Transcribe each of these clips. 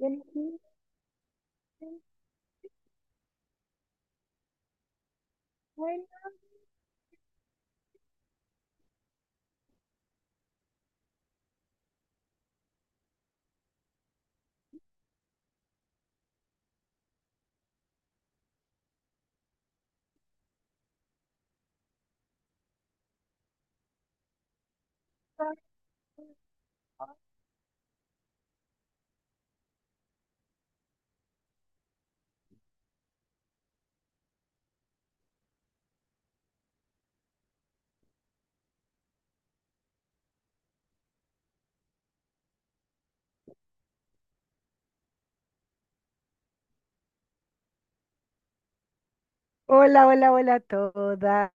Hola, hola, hola a todas.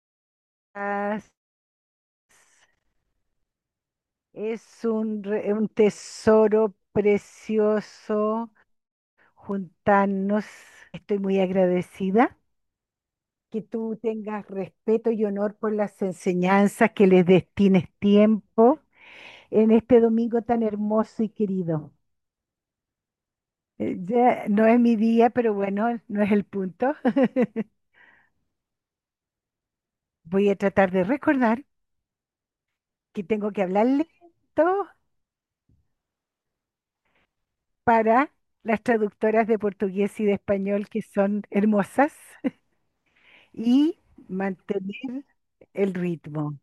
Es un tesoro precioso juntarnos. Estoy muy agradecida que tú tengas respeto y honor por las enseñanzas, que les destines tiempo en este domingo tan hermoso y querido. Ya no es mi día, pero bueno, no es el punto. Voy a tratar de recordar que tengo que hablar lento para las traductoras de portugués y de español que son hermosas y mantener el ritmo.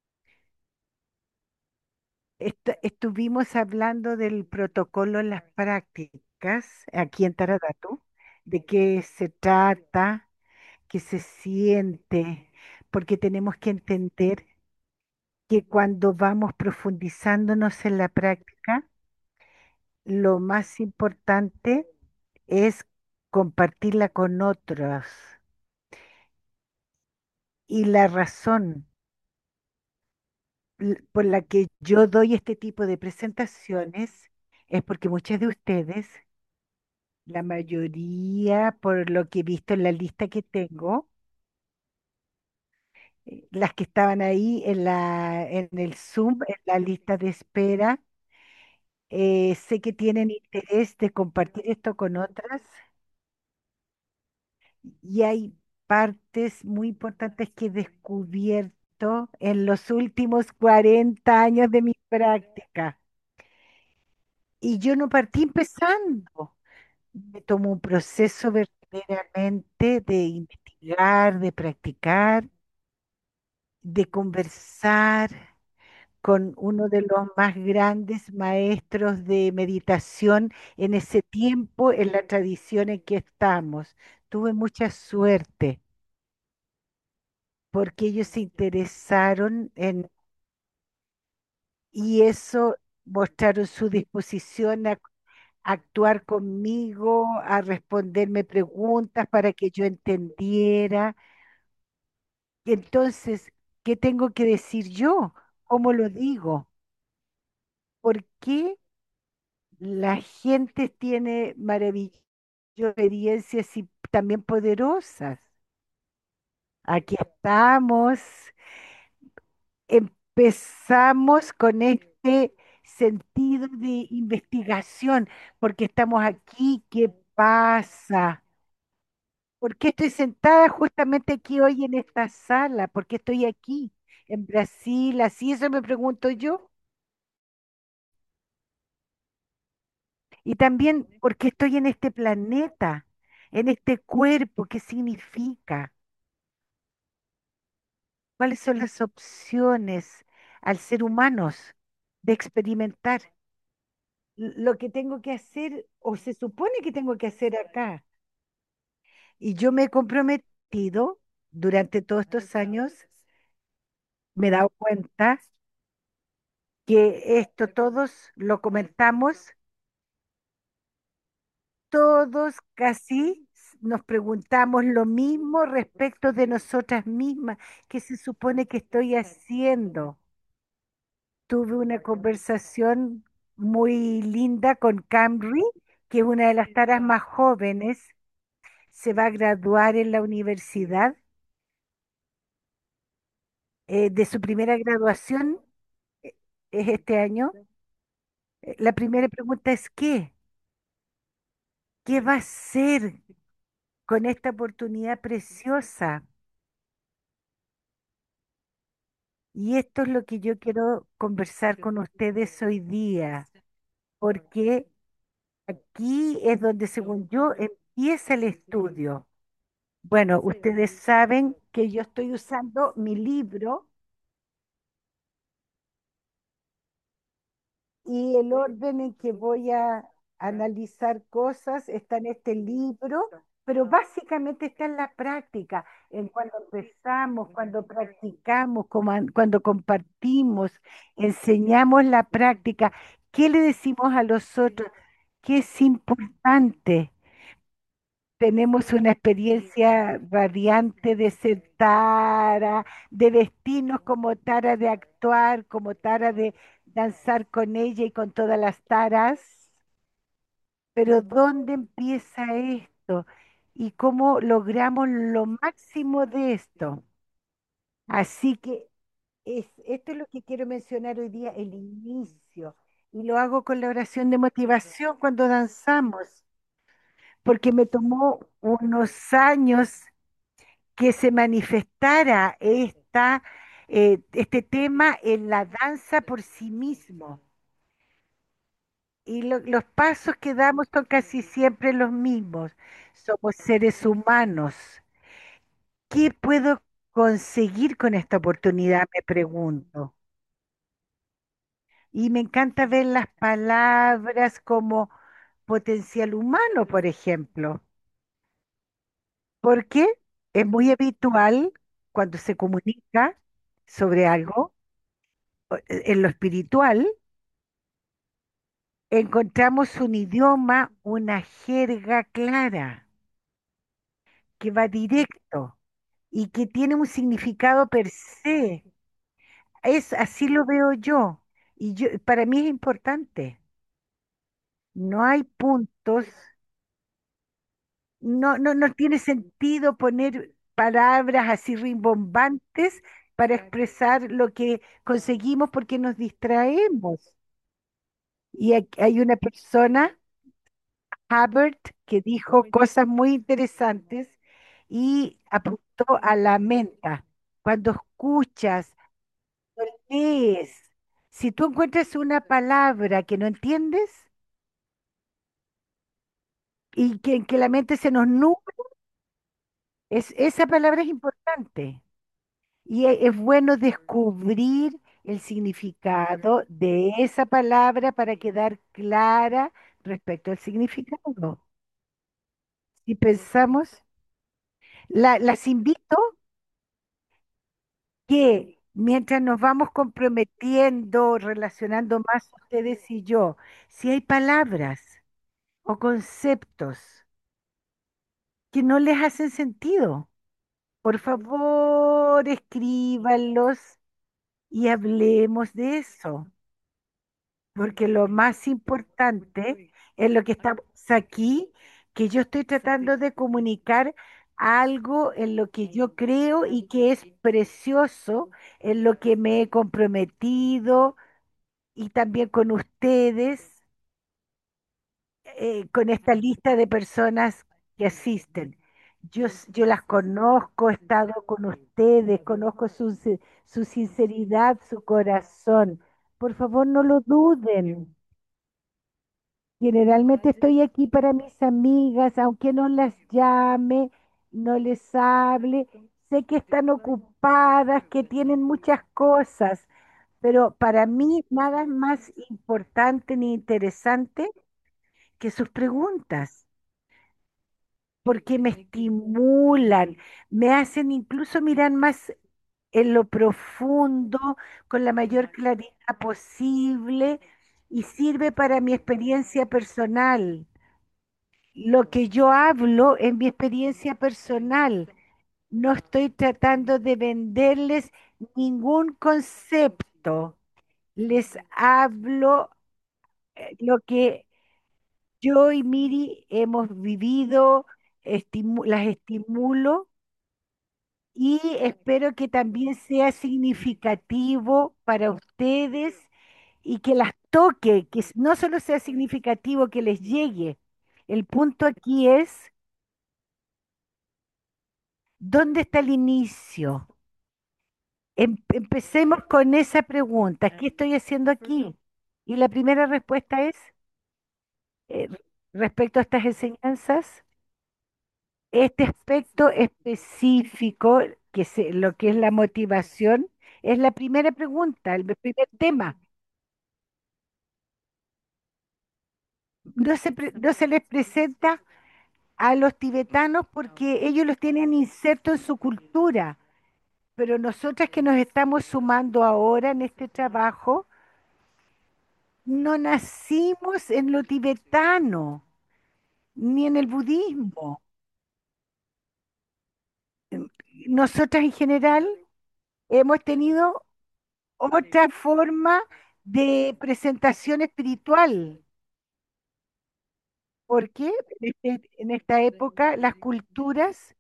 Estuvimos hablando del protocolo en las prácticas aquí en Taradatu, de qué se trata, qué se siente, porque tenemos que entender que cuando vamos profundizándonos en la práctica, lo más importante es compartirla con otros. Y la razón por la que yo doy este tipo de presentaciones es porque muchas de ustedes, la mayoría, por lo que he visto en la lista que tengo, las que estaban ahí en el Zoom, en la lista de espera, sé que tienen interés de compartir esto con otras y hay partes muy importantes que he descubierto en los últimos 40 años de mi práctica. Y yo no partí empezando. Me tomó un proceso verdaderamente de investigar, de practicar, de conversar con uno de los más grandes maestros de meditación en ese tiempo, en la tradición en que estamos. Tuve mucha suerte porque ellos se interesaron en, y eso mostraron su disposición a actuar conmigo, a responderme preguntas para que yo entendiera. Y entonces, ¿qué tengo que decir yo? ¿Cómo lo digo? ¿Por qué la gente tiene maravillosas experiencias y también poderosas? Aquí estamos, empezamos con este sentido de investigación, porque estamos aquí, ¿qué pasa? ¿Por qué estoy sentada justamente aquí hoy en esta sala? ¿Por qué estoy aquí en Brasil? Así eso me pregunto yo. Y también, ¿por qué estoy en este planeta, en este cuerpo? ¿Qué significa? ¿Cuáles son las opciones al ser humanos de experimentar lo que tengo que hacer o se supone que tengo que hacer acá? Y yo me he comprometido durante todos estos años, me he dado cuenta que esto todos lo comentamos, todos casi nos preguntamos lo mismo respecto de nosotras mismas. ¿Qué se supone que estoy haciendo? Tuve una conversación muy linda con Camry, que es una de las taras más jóvenes, se va a graduar en la universidad de su primera graduación eh, es este año. La primera pregunta es ¿qué? ¿Qué va a hacer con esta oportunidad preciosa? Y esto es lo que yo quiero conversar con ustedes hoy día, porque aquí es donde, según yo, empieza el estudio. Bueno, ustedes saben que yo estoy usando mi libro y el orden en que voy a analizar cosas está en este libro, pero básicamente está en la práctica, en cuando empezamos, cuando practicamos, cuando compartimos, enseñamos la práctica. ¿Qué le decimos a los otros? ¿Qué es importante? Tenemos una experiencia radiante de ser Tara, de vestirnos como Tara, de actuar como Tara, de danzar con ella y con todas las Taras. Pero ¿dónde empieza esto? ¿Y cómo logramos lo máximo de esto? Así que esto es lo que quiero mencionar hoy día, el inicio. Y lo hago con la oración de motivación cuando danzamos, porque me tomó unos años que se manifestara este tema en la danza por sí mismo. Y los pasos que damos son casi siempre los mismos. Somos seres humanos. ¿Qué puedo conseguir con esta oportunidad? Me pregunto. Y me encanta ver las palabras como potencial humano, por ejemplo, porque es muy habitual cuando se comunica sobre algo en lo espiritual, encontramos un idioma, una jerga clara, que va directo y que tiene un significado per se. Así lo veo yo. Y para mí es importante. No hay puntos, no tiene sentido poner palabras así rimbombantes para expresar lo que conseguimos porque nos distraemos. Y hay una persona, Hubbard, que dijo cosas muy interesantes y apuntó a la menta. Cuando escuchas, lees, si tú encuentras una palabra que no entiendes y que, en que la mente se nos nubla, esa palabra es importante. Y es bueno descubrir el significado de esa palabra para quedar clara respecto al significado. Si pensamos, las invito que mientras nos vamos comprometiendo, relacionando más ustedes y yo, si hay palabras o conceptos que no les hacen sentido, por favor escríbanlos y hablemos de eso, porque lo más importante es lo que estamos aquí, que yo estoy tratando de comunicar algo en lo que yo creo y que es precioso, en lo que me he comprometido y también con ustedes, con esta lista de personas que asisten. Yo las conozco, he estado con ustedes, conozco su sinceridad, su corazón. Por favor, no lo duden. Generalmente estoy aquí para mis amigas, aunque no las llame, no les hable. Sé que están ocupadas, que tienen muchas cosas, pero para mí nada es más importante ni interesante que sus preguntas, porque me estimulan, me hacen incluso mirar más en lo profundo, con la mayor claridad posible y sirve para mi experiencia personal. Lo que yo hablo es mi experiencia personal. No estoy tratando de venderles ningún concepto. Les hablo lo que yo y Miri hemos vivido, las estimulo y espero que también sea significativo para ustedes y que las toque, no solo sea significativo, que les llegue. El punto aquí es, ¿dónde está el inicio? Empecemos con esa pregunta. ¿Qué estoy haciendo aquí? Y la primera respuesta es, eh, respecto a estas enseñanzas, este aspecto específico, lo que es la motivación, es la primera pregunta, el primer tema. No se les presenta a los tibetanos porque ellos los tienen insertos en su cultura, pero nosotras que nos estamos sumando ahora en este trabajo, no nacimos en lo tibetano, ni en el budismo. Nosotras en general hemos tenido otra forma de presentación espiritual, porque en esta época las culturas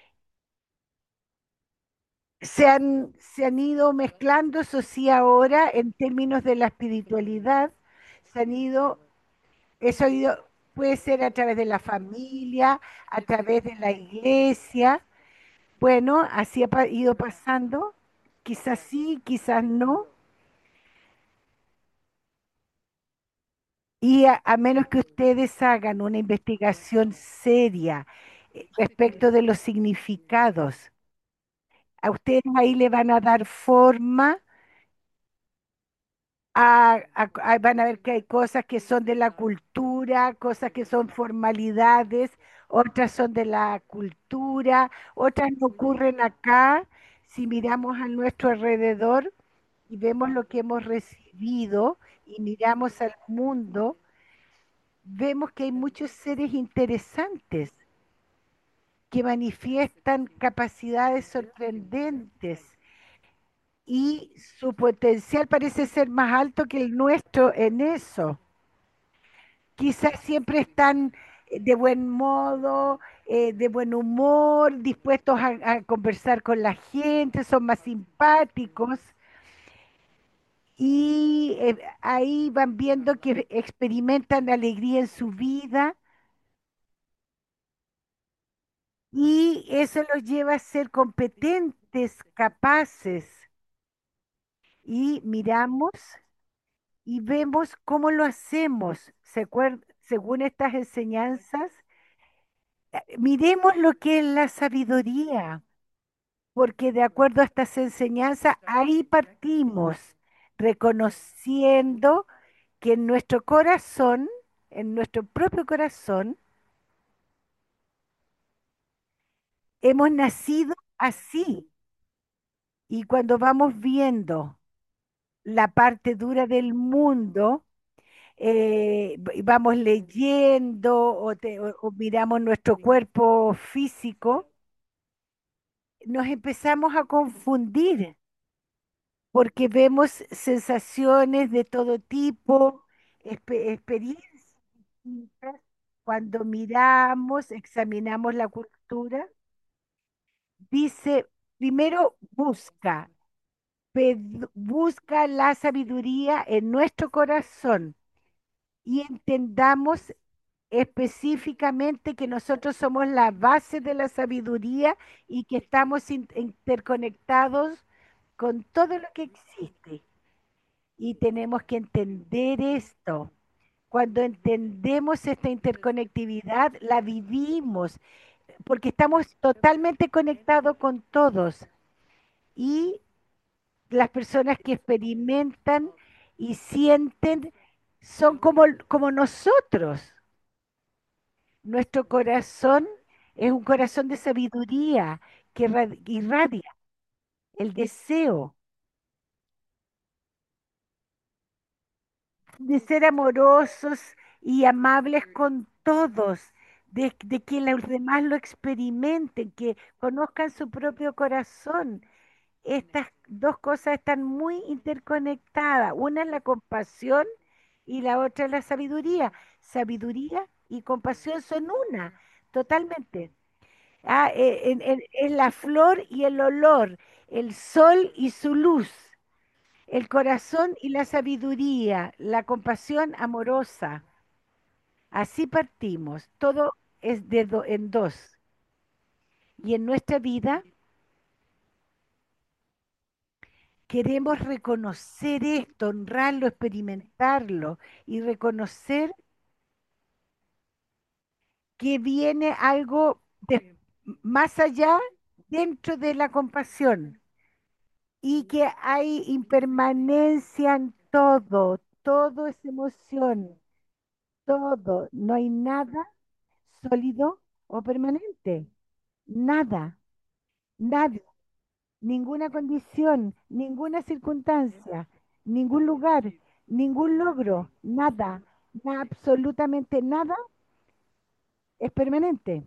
se han ido mezclando, eso sí, ahora en términos de la espiritualidad, se han ido, eso ha ido, puede ser a través de la familia, a través de la iglesia. Bueno, así ha ido pasando, quizás sí, quizás no, y a menos que ustedes hagan una investigación seria respecto de los significados, a ustedes ahí le van a dar forma van a ver que hay cosas que son de la cultura, cosas que son formalidades, otras son de la cultura, otras no ocurren acá. Si miramos a nuestro alrededor y vemos lo que hemos recibido y miramos al mundo, vemos que hay muchos seres interesantes que manifiestan capacidades sorprendentes y su potencial parece ser más alto que el nuestro en eso. Quizás siempre están de buen modo, de buen humor, dispuestos a conversar con la gente, son más simpáticos y ahí van viendo que experimentan alegría en su vida y eso los lleva a ser competentes, capaces y miramos y vemos cómo lo hacemos. Según estas enseñanzas, miremos lo que es la sabiduría, porque de acuerdo a estas enseñanzas, ahí partimos, reconociendo que en nuestro corazón, en nuestro propio corazón, hemos nacido así. Y cuando vamos viendo la parte dura del mundo, vamos leyendo o miramos nuestro cuerpo físico, nos empezamos a confundir porque vemos sensaciones de todo tipo, experiencias distintas. Cuando miramos, examinamos la cultura, dice, primero busca la sabiduría en nuestro corazón y entendamos específicamente que nosotros somos la base de la sabiduría y que estamos interconectados con todo lo que existe. Y tenemos que entender esto. Cuando entendemos esta interconectividad, la vivimos, porque estamos totalmente conectados con todos. Y las personas que experimentan y sienten son como nosotros. Nuestro corazón es un corazón de sabiduría que irradia el deseo de ser amorosos y amables con todos, de que los demás lo experimenten, que conozcan su propio corazón. Estas dos cosas están muy interconectadas. Una es la compasión y la otra es la sabiduría. Sabiduría y compasión son una, totalmente. Es la flor y el olor, el sol y su luz, el corazón y la sabiduría, la compasión amorosa. Así partimos. Todo es en dos. Y en nuestra vida queremos reconocer esto, honrarlo, experimentarlo y reconocer que viene algo más allá dentro de la compasión y que hay impermanencia en todo, todo es emoción, todo, no hay nada sólido o permanente, nada, nada, ninguna condición, ninguna circunstancia, ningún lugar, ningún logro, nada, absolutamente nada es permanente.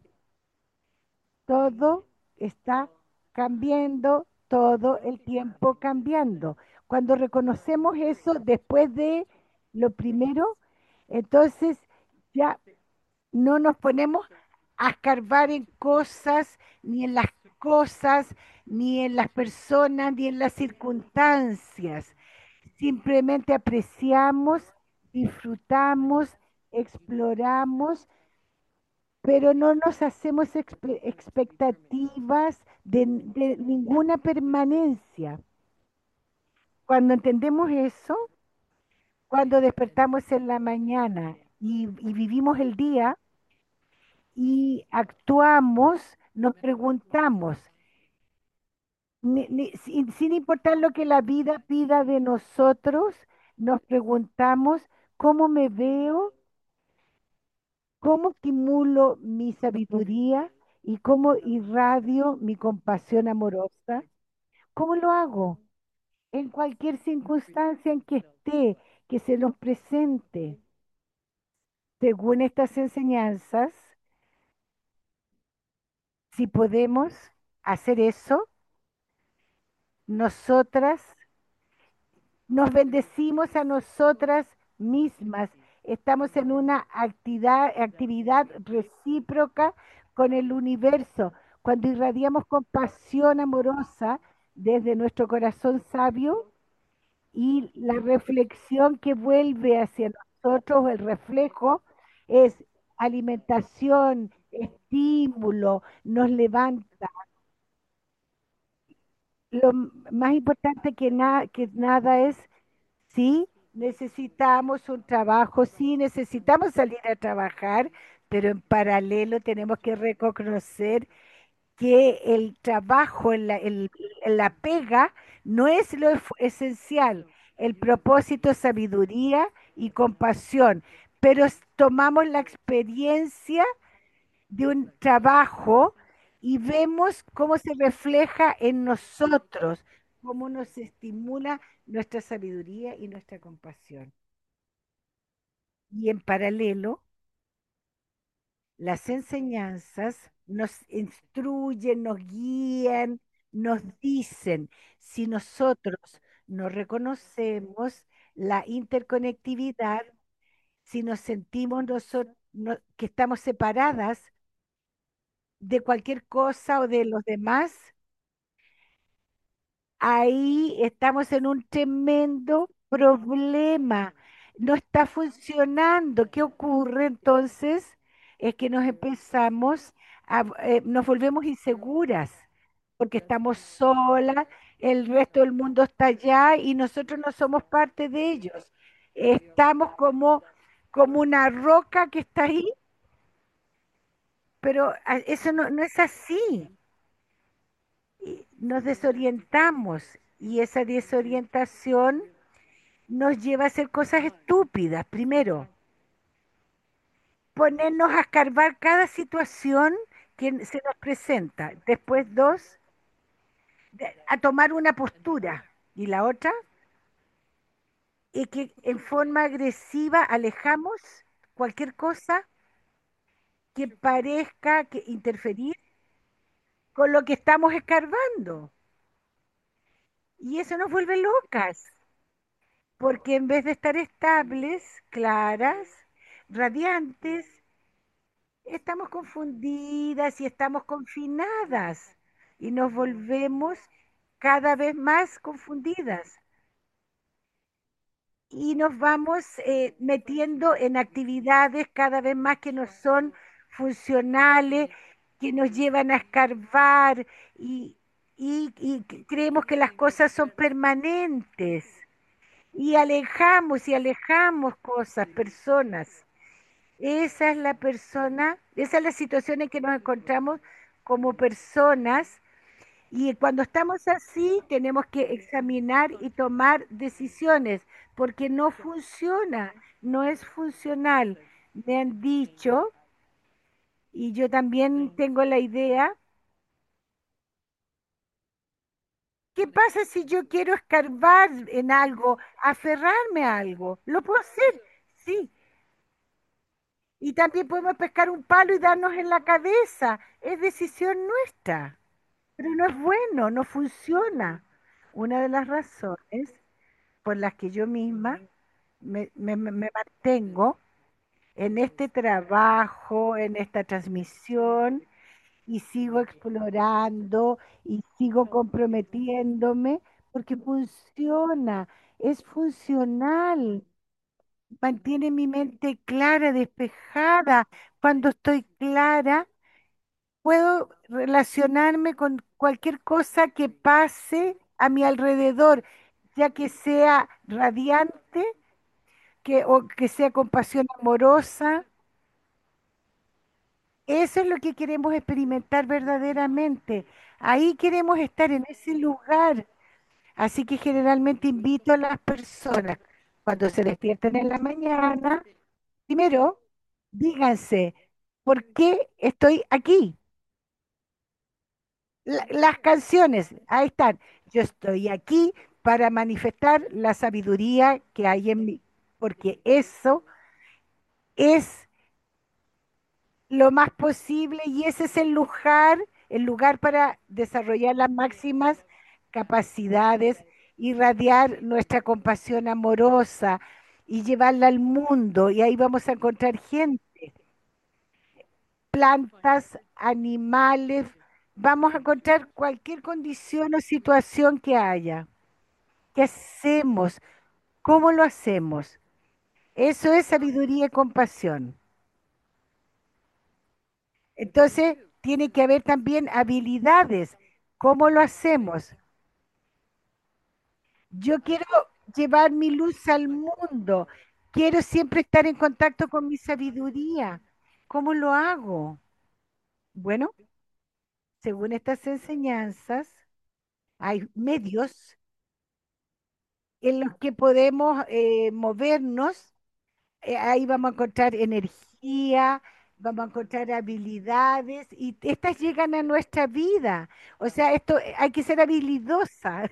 Todo está cambiando, todo el tiempo cambiando. Cuando reconocemos eso después de lo primero, entonces ya no nos ponemos a escarbar en cosas, ni en las cosas, ni en las personas, ni en las circunstancias. Simplemente apreciamos, disfrutamos, exploramos, pero no nos hacemos expectativas de ninguna permanencia. Cuando entendemos eso, cuando despertamos en la mañana y vivimos el día y actuamos, nos preguntamos, sin importar lo que la vida pida de nosotros, nos preguntamos cómo me veo, cómo estimulo mi sabiduría y cómo irradio mi compasión amorosa. ¿Cómo lo hago? En cualquier circunstancia en que esté, que se nos presente. Según estas enseñanzas, si podemos hacer eso, nosotras nos bendecimos a nosotras mismas. Estamos en una actividad recíproca con el universo. Cuando irradiamos compasión amorosa desde nuestro corazón sabio, y la reflexión que vuelve hacia nosotros, el reflejo, es alimentación, estímulo, nos levanta. Más importante que nada es, sí, necesitamos un trabajo, sí, necesitamos salir a trabajar, pero en paralelo tenemos que reconocer que el trabajo en la pega no es lo esencial. El propósito es sabiduría y compasión, pero tomamos la experiencia de un trabajo y vemos cómo se refleja en nosotros, cómo nos estimula nuestra sabiduría y nuestra compasión. Y en paralelo, las enseñanzas nos instruyen, nos guían, nos dicen, si nosotros no reconocemos la interconectividad, si nos sentimos nosotros que estamos separadas de cualquier cosa o de los demás, ahí estamos en un tremendo problema. No está funcionando. ¿Qué ocurre entonces? Es que nos volvemos inseguras porque estamos solas, el resto del mundo está allá y nosotros no somos parte de ellos. Estamos como una roca que está ahí, pero eso no es así. Y nos desorientamos y esa desorientación nos lleva a hacer cosas estúpidas. Primero, ponernos a escarbar cada situación que se nos presenta. Después, dos, a tomar una postura. Y la otra, es que en forma agresiva alejamos cualquier cosa que parezca que interferir con lo que estamos escarbando. Y eso nos vuelve locas, porque en vez de estar estables, claras, radiantes, estamos confundidas y estamos confinadas y nos volvemos cada vez más confundidas. y nos vamos metiendo en actividades cada vez más que nos son funcionales, que nos llevan a escarbar y, y creemos que las cosas son permanentes y alejamos cosas, personas. Esa es la persona, esa es la situación en que nos encontramos como personas y cuando estamos así, tenemos que examinar y tomar decisiones, porque no funciona, no es funcional. Me han dicho, y yo también tengo la idea, ¿qué pasa si yo quiero escarbar en algo, aferrarme a algo? Lo puedo hacer, sí. Y también podemos pescar un palo y darnos en la cabeza. Es decisión nuestra, pero no es bueno, no funciona. Una de las razones por las que yo misma me mantengo en este trabajo, en esta transmisión, y sigo explorando y sigo comprometiéndome porque funciona, es funcional, mantiene mi mente clara, despejada. Cuando estoy clara, puedo relacionarme con cualquier cosa que pase a mi alrededor, ya que sea radiante o que sea compasión amorosa. Eso es lo que queremos experimentar verdaderamente. Ahí queremos estar en ese lugar. Así que generalmente invito a las personas cuando se despierten en la mañana, primero díganse, ¿por qué estoy aquí? Las canciones, ahí están. Yo estoy aquí para manifestar la sabiduría que hay en mí, porque eso es lo más posible y ese es el lugar para desarrollar las máximas capacidades, irradiar nuestra compasión amorosa y llevarla al mundo. Y ahí vamos a encontrar gente, plantas, animales, vamos a encontrar cualquier condición o situación que haya. ¿Qué hacemos? ¿Cómo lo hacemos? Eso es sabiduría y compasión. Entonces, tiene que haber también habilidades. ¿Cómo lo hacemos? Yo quiero llevar mi luz al mundo. Quiero siempre estar en contacto con mi sabiduría. ¿Cómo lo hago? Bueno, según estas enseñanzas, hay medios en los que podemos movernos. Ahí vamos a encontrar energía, vamos a encontrar habilidades y estas llegan a nuestra vida. O sea, esto hay que ser habilidosa.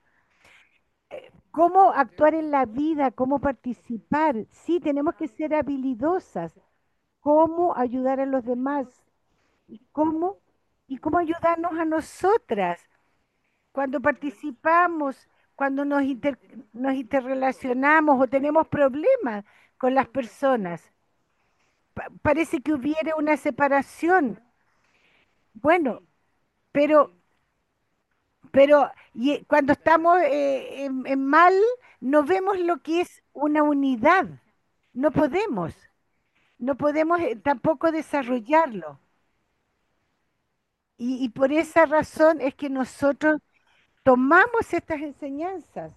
¿Cómo actuar en la vida? ¿Cómo participar? Sí, tenemos que ser habilidosas. ¿Cómo ayudar a los demás? ¿Y cómo? ¿Y cómo ayudarnos a nosotras? Cuando participamos, cuando nos interrelacionamos o tenemos problemas con las personas. Parece que hubiera una separación. Bueno, pero, cuando estamos en mal, no vemos lo que es una unidad. No podemos, no podemos tampoco desarrollarlo. Y por esa razón es que nosotros tomamos estas enseñanzas,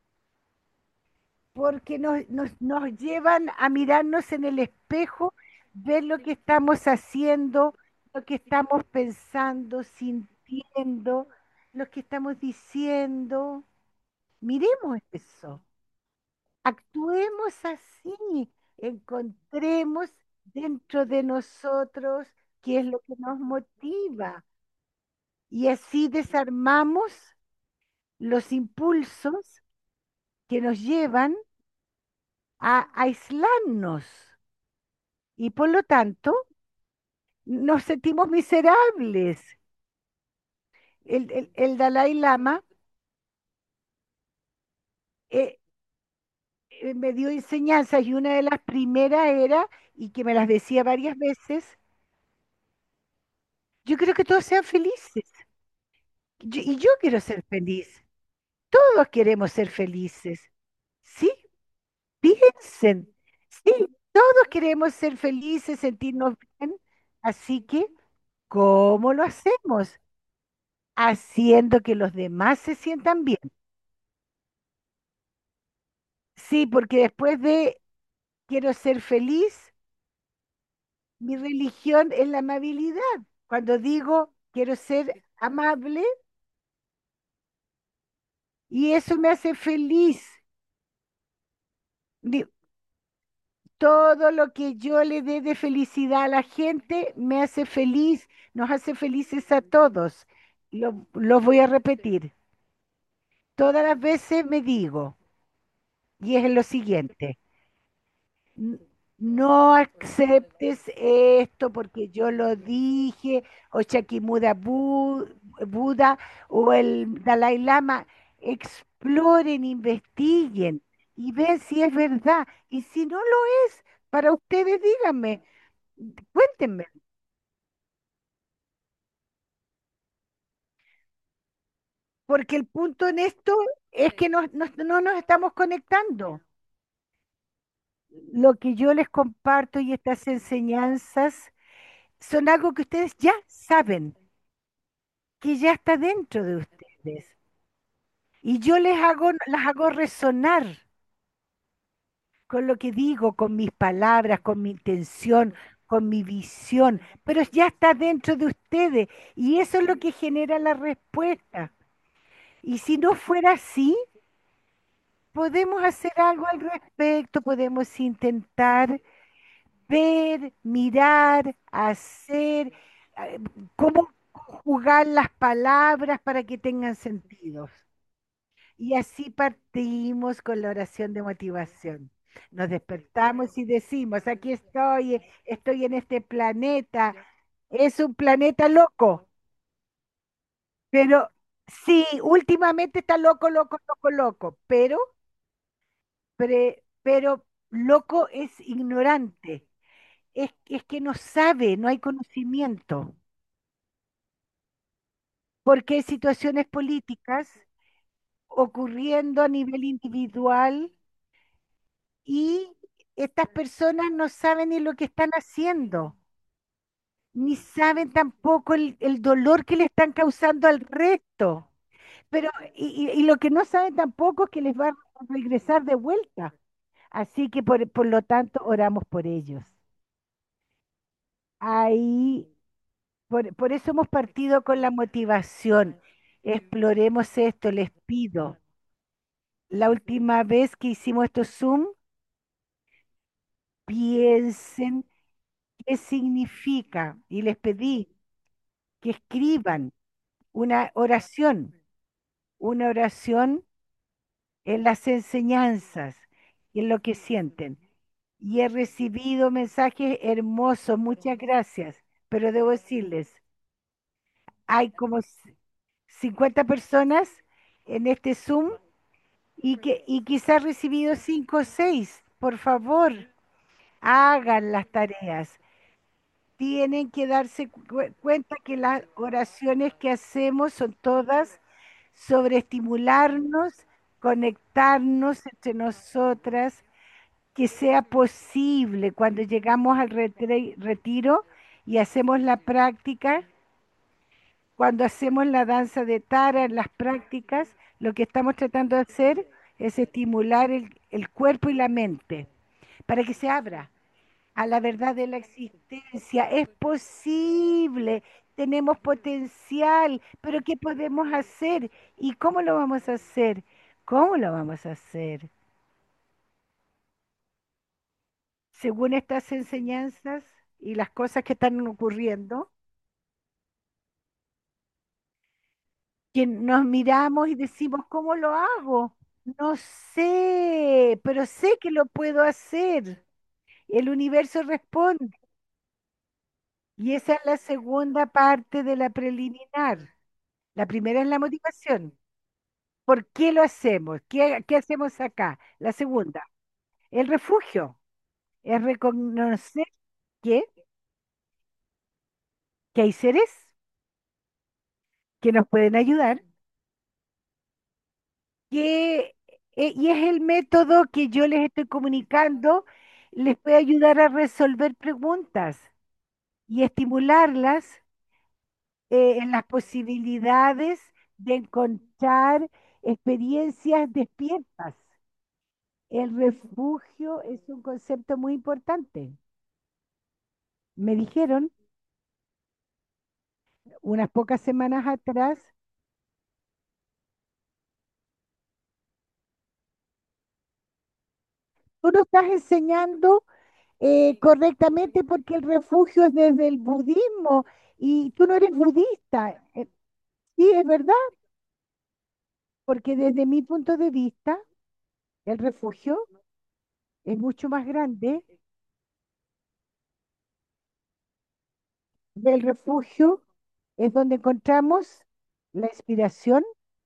porque nos llevan a mirarnos en el espejo, ver lo que estamos haciendo, lo que estamos pensando, sintiendo, lo que estamos diciendo. Miremos eso, actuemos así, encontremos dentro de nosotros qué es lo que nos motiva y así desarmamos los impulsos que nos llevan a aislarnos y por lo tanto nos sentimos miserables. El Dalai Lama eh, me dio enseñanzas y una de las primeras era, y que me las decía varias veces, yo quiero que todos sean felices. Y yo quiero ser feliz. Todos queremos ser felices. ¿Sí? Piensen, sí, todos queremos ser felices, sentirnos bien, así que, ¿cómo lo hacemos? Haciendo que los demás se sientan bien. Sí, porque después de quiero ser feliz, mi religión es la amabilidad. Cuando digo quiero ser amable y eso me hace feliz. Di- Todo lo que yo le dé de felicidad a la gente me hace feliz, nos hace felices a todos. Lo voy a repetir. Todas las veces me digo, y es lo siguiente. n- No aceptes esto porque yo lo dije, o Shakyamuni Buda, o el Dalai Lama. Exploren, investiguen y ven si es verdad. Y si no lo es, para ustedes díganme, cuéntenme, porque el punto en esto es que no nos estamos conectando. Lo que yo les comparto y estas enseñanzas son algo que ustedes ya saben, que ya está dentro de ustedes. Y yo las hago resonar con lo que digo, con mis palabras, con mi intención, con mi visión, pero ya está dentro de ustedes y eso es lo que genera la respuesta. Y si no fuera así, podemos hacer algo al respecto, podemos intentar ver, mirar, hacer, eh, cómo jugar las palabras para que tengan sentido. Y así partimos con la oración de motivación. Nos despertamos y decimos, aquí estoy, estoy en este planeta. Es un planeta loco, pero sí, últimamente está loco, loco, loco, loco, pero loco es ignorante, es que no sabe, no hay conocimiento, porque hay situaciones políticas ocurriendo a nivel individual y estas personas no saben ni lo que están haciendo, ni saben tampoco el dolor que le están causando al resto. Pero, y lo que no saben tampoco es que les va a regresar de vuelta. Así que por lo tanto oramos por ellos. Ahí, por eso hemos partido con la motivación. Exploremos esto, les pido. La última vez que hicimos estos Zoom, piensen qué significa. Y les pedí que escriban una oración en las enseñanzas y en lo que sienten. Y he recibido mensajes hermosos, muchas gracias, pero debo decirles, hay como 50 personas en este Zoom y quizás he recibido 5 o 6. Por favor, hagan las tareas. Tienen que darse cuenta que las oraciones que hacemos son todas sobre estimularnos, conectarnos entre nosotras, que sea posible cuando llegamos al retiro y hacemos la práctica, cuando hacemos la danza de Tara en las prácticas, lo que estamos tratando de hacer es estimular el cuerpo y la mente para que se abra a la verdad de la existencia. Es posible, tenemos potencial, pero ¿qué podemos hacer? ¿Y cómo lo vamos a hacer? ¿Cómo lo vamos a hacer? Según estas enseñanzas y las cosas que están ocurriendo, que nos miramos y decimos, ¿cómo lo hago? No sé, pero sé que lo puedo hacer. El universo responde. Y esa es la segunda parte de la preliminar. La primera es la motivación. ¿Por qué lo hacemos? ¿Qué hacemos acá? La segunda, el refugio. Es reconocer que, que hay seres que nos pueden ayudar, que Y es el método que yo les estoy comunicando, les puede ayudar a resolver preguntas y estimularlas en las posibilidades de encontrar experiencias despiertas. El refugio es un concepto muy importante. Me dijeron unas pocas semanas atrás, tú no estás enseñando correctamente porque el refugio es desde el budismo y tú no eres budista. Sí, es verdad, porque desde mi punto de vista, el refugio es mucho más grande. El refugio es donde encontramos la inspiración,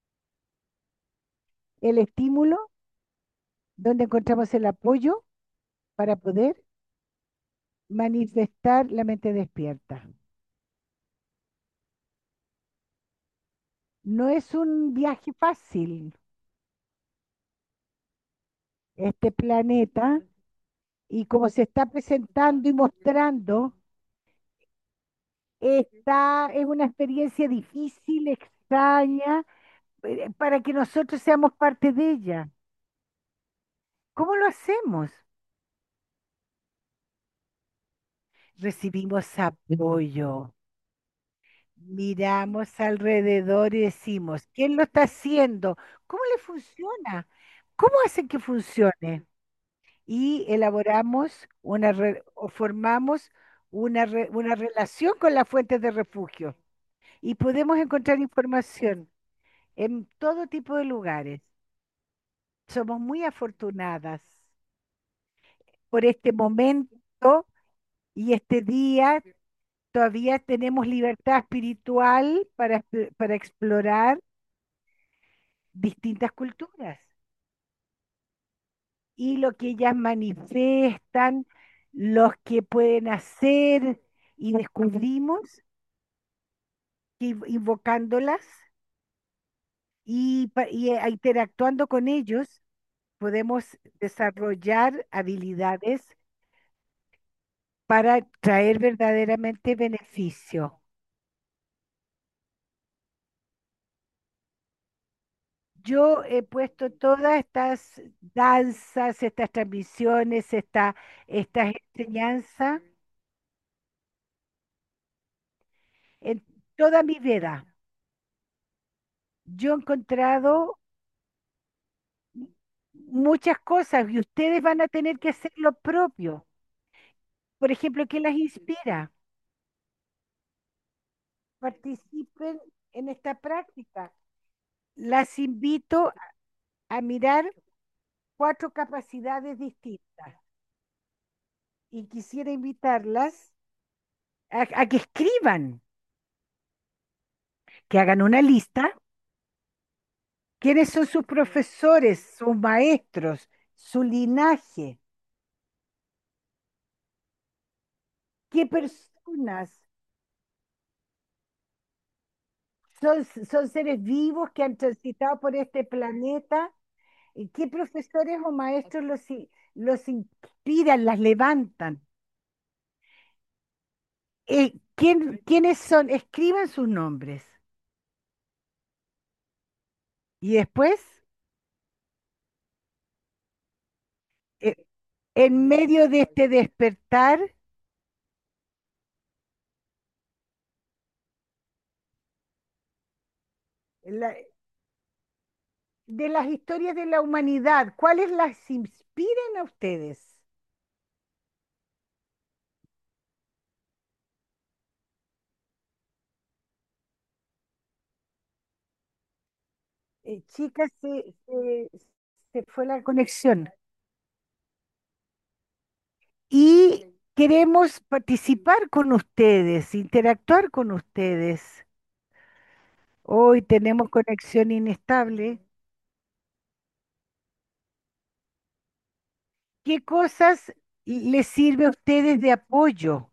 el estímulo, donde encontramos el apoyo para poder manifestar la mente despierta. No es un viaje fácil. Este planeta, y como se está presentando y mostrando, es una experiencia difícil, extraña, para que nosotros seamos parte de ella. ¿Cómo lo hacemos? Recibimos apoyo, miramos alrededor y decimos, ¿quién lo está haciendo? ¿Cómo le funciona? ¿Cómo hacen que funcione? Y elaboramos o formamos una relación con las fuentes de refugio y podemos encontrar información en todo tipo de lugares. Somos muy afortunadas por este momento y este día. Todavía tenemos libertad espiritual para explorar distintas culturas y lo que ellas manifiestan, los que pueden hacer y descubrimos que invocándolas interactuando con ellos podemos desarrollar habilidades para traer verdaderamente beneficio. Yo he puesto todas estas danzas, estas transmisiones, estas enseñanzas en toda mi vida. Yo he encontrado muchas cosas y ustedes van a tener que hacer lo propio. Por ejemplo, ¿qué las inspira? Participen en esta práctica. Las invito a mirar cuatro capacidades distintas y quisiera invitarlas a que escriban, que hagan una lista. ¿Quiénes son sus profesores, sus maestros, su linaje? ¿Qué personas son seres vivos que han transitado por este planeta? ¿Y qué profesores o maestros los inspiran, las levantan? ¿Quiénes son? Escriban sus nombres. Y después, eh, en medio de este despertar, la- de las historias de la humanidad, ¿cuáles las inspiran a ustedes? Chicas, se fue la conexión. Y queremos participar con ustedes, interactuar con ustedes. Hoy tenemos conexión inestable. ¿Qué cosas les sirve a ustedes de apoyo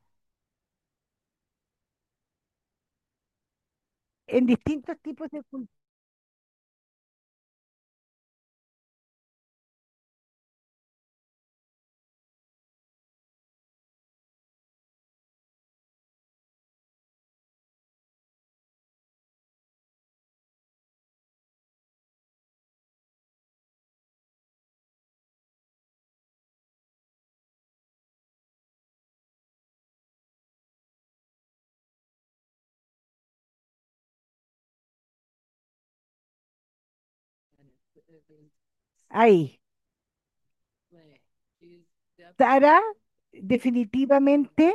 en distintos tipos de culturas? Ahí. Tara, definitivamente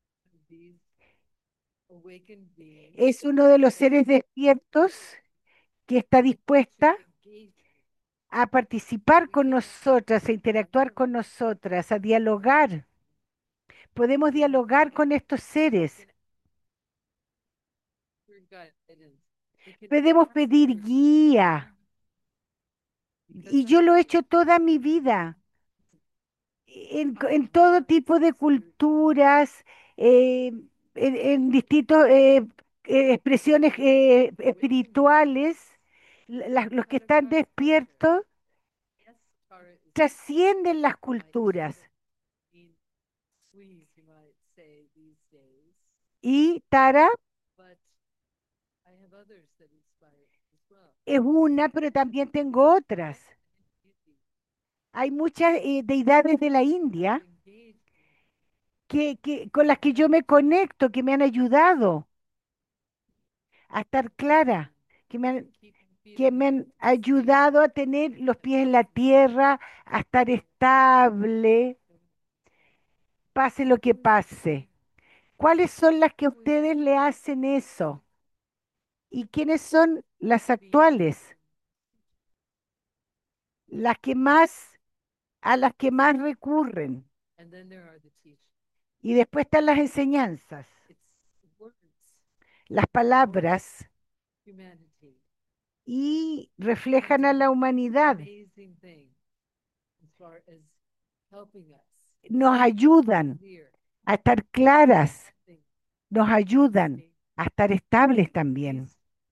es uno de los seres despiertos que está dispuesta a participar con nosotras, a interactuar con nosotras, a dialogar. Podemos dialogar con estos seres. Podemos pedir guía. Y yo lo he hecho toda mi vida, en todo tipo de culturas, eh, en distintas expresiones espirituales. Los que están despiertos trascienden las culturas. Y Tara es una, pero también tengo otras. Hay muchas deidades de la India con las que yo me conecto, que me han ayudado a estar clara, que me han ayudado a tener los pies en la tierra, a estar estable, pase lo que pase. ¿Cuáles son las que a ustedes le hacen eso? ¿Y quiénes son las actuales? Las que más, a las que más recurren. Y después están las enseñanzas, las palabras, y reflejan a la humanidad. Nos ayudan a estar claras, nos ayudan a estar estables también.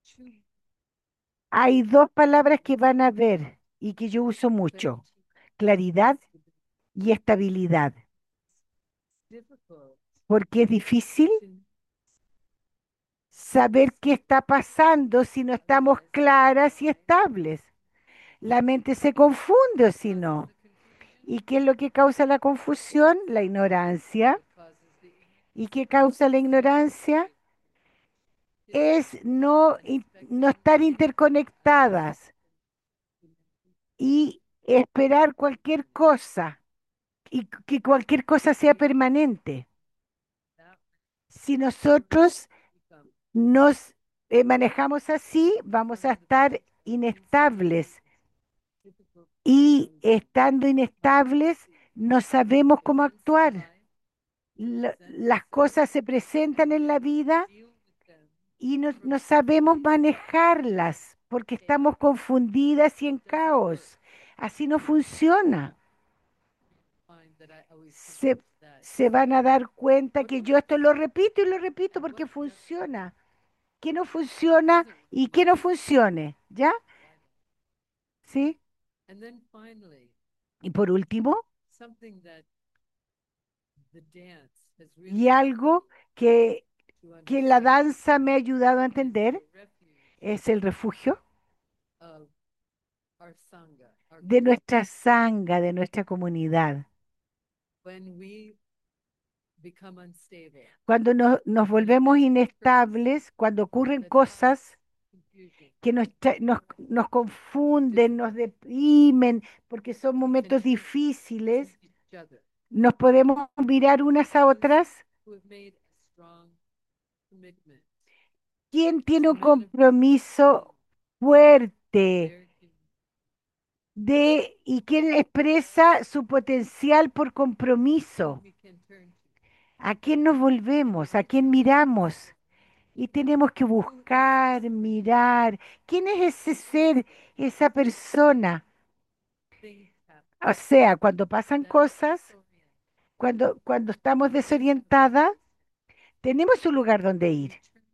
Hay dos palabras que van a ver y que yo uso mucho: claridad y estabilidad. Porque es difícil saber qué está pasando si no estamos claras y estables. La mente se confunde o si no. ¿Y qué es lo que causa la confusión? La ignorancia. ¿Y qué causa la ignorancia? Es no estar interconectadas y esperar cualquier cosa y que cualquier cosa sea permanente. Si nosotros nos manejamos así, vamos a estar inestables, y estando inestables no sabemos cómo actuar. Las cosas se presentan en la vida y no sabemos manejarlas porque estamos confundidas y en caos. Así no funciona. Se, se van a dar cuenta que yo esto lo repito y lo repito porque funciona. ¿Qué no funciona y qué no funcione? ¿Ya? ¿Sí? Y por último, y algo que, que la danza me ha ayudado a entender, es el refugio de nuestra sanga, de nuestra comunidad. Cuando nos volvemos inestables, cuando ocurren cosas que nos confunden, nos deprimen, porque son momentos difíciles, nos podemos mirar unas a otras. ¿Quién tiene un compromiso fuerte y quién expresa su potencial por compromiso? ¿A quién nos volvemos? ¿A quién miramos? Y tenemos que buscar, mirar. ¿Quién es ese ser, esa persona? O sea, cuando pasan cosas, cuando estamos desorientadas, tenemos un lugar donde ir.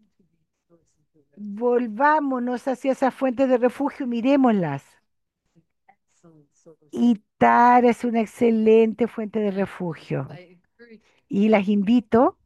Volvámonos hacia esas fuentes de refugio, miremoslas. Y Tara es una excelente fuente de refugio. Y las invito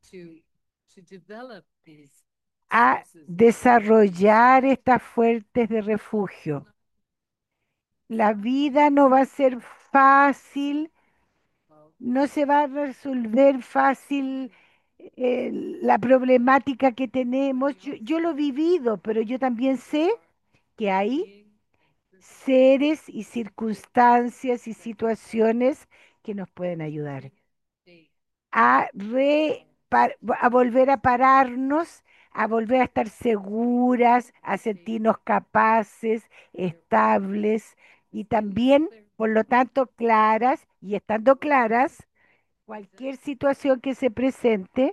a desarrollar estas fuentes de refugio. La vida no va a ser fácil, no se va a resolver fácil la problemática que tenemos. Yo lo he vivido, pero yo también sé que hay seres y circunstancias y situaciones que nos pueden ayudar a, a volver a pararnos, a volver a estar seguras, a sentirnos capaces, estables y también, por lo tanto, claras. Y estando claras, cualquier situación que se presente,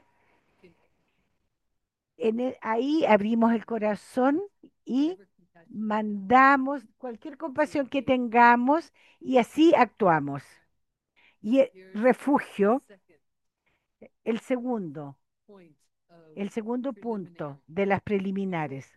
ahí abrimos el corazón y mandamos cualquier compasión que tengamos y así actuamos. Y refugio, el segundo, el segundo punto de las preliminares.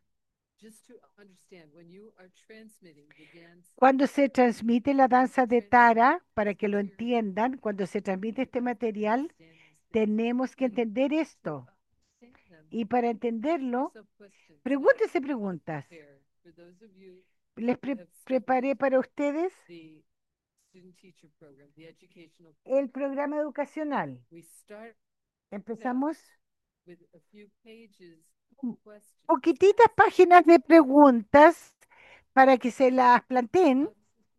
Cuando se transmite la danza de Tara, para que lo entiendan, cuando se transmite este material, tenemos que entender esto. Y para entenderlo, pregúntese preguntas. Preparé para ustedes el programa educacional. Empezamos con poquititas páginas de preguntas para que se las planteen.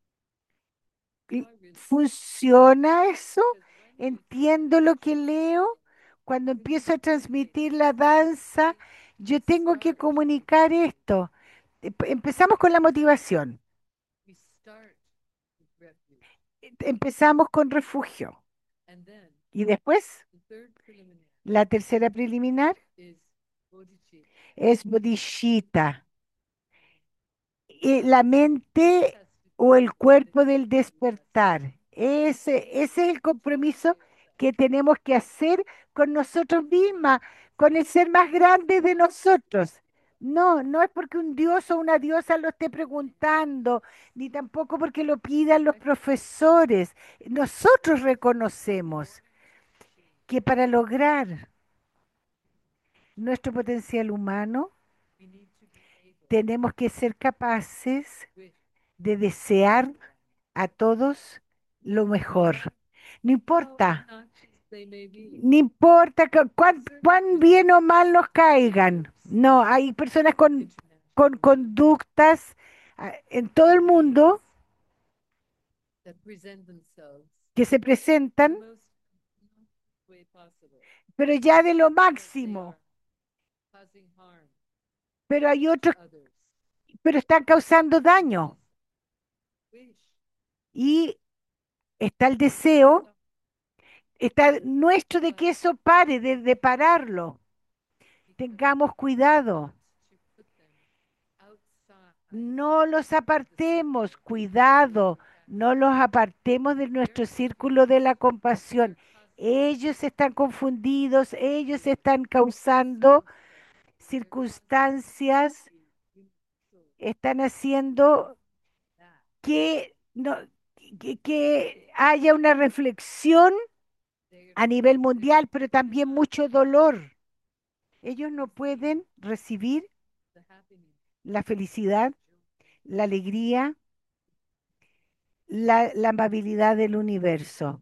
¿Funciona eso? ¿Entiendo lo que leo? Cuando empiezo a transmitir la danza, yo tengo que comunicar esto. Empezamos con la motivación. Empezamos con refugio. Y después, la tercera preliminar es bodhicitta. La mente o el cuerpo del despertar. Ese es el compromiso que tenemos que hacer con nosotros mismas, con el ser más grande de nosotros. No, no es porque un dios o una diosa lo esté preguntando, ni tampoco porque lo pidan los profesores. Nosotros reconocemos que para lograr nuestro potencial humano tenemos que ser capaces de desear a todos lo mejor. No importa, no importa cuán bien o mal nos caigan. No, hay personas con conductas en todo el mundo que se presentan, pero ya de lo máximo. Pero hay otros, pero están causando daño. Y está el deseo, está nuestro de que eso pare, de pararlo. Tengamos cuidado. No los apartemos, cuidado, no los apartemos de nuestro círculo de la compasión. Ellos están confundidos, ellos están causando circunstancias, están haciendo que, no, que haya una reflexión a nivel mundial, pero también mucho dolor. Ellos no pueden recibir la felicidad, la alegría, la amabilidad del universo.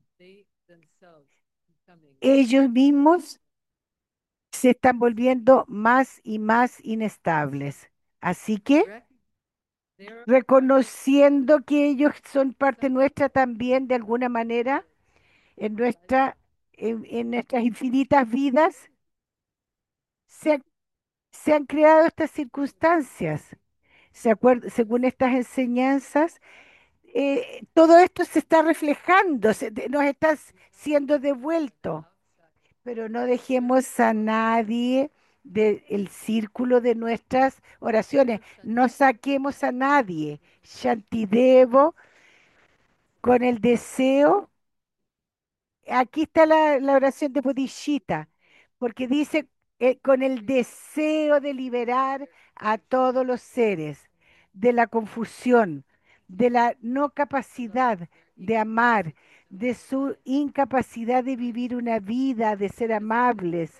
Ellos mismos se están volviendo más y más inestables. Así que, reconociendo que ellos son parte nuestra también de alguna manera, en en nuestras infinitas vidas, se, ha- se han creado estas circunstancias. Según estas enseñanzas, todo esto se está reflejando, nos está siendo devuelto, pero no dejemos a nadie del círculo de nuestras oraciones, no saquemos a nadie. Shantidevo con el deseo, aquí está la oración de Bodhicitta, porque dice con el deseo de liberar a todos los seres de la confusión, de la no capacidad de amar, de su incapacidad de vivir una vida, de ser amables.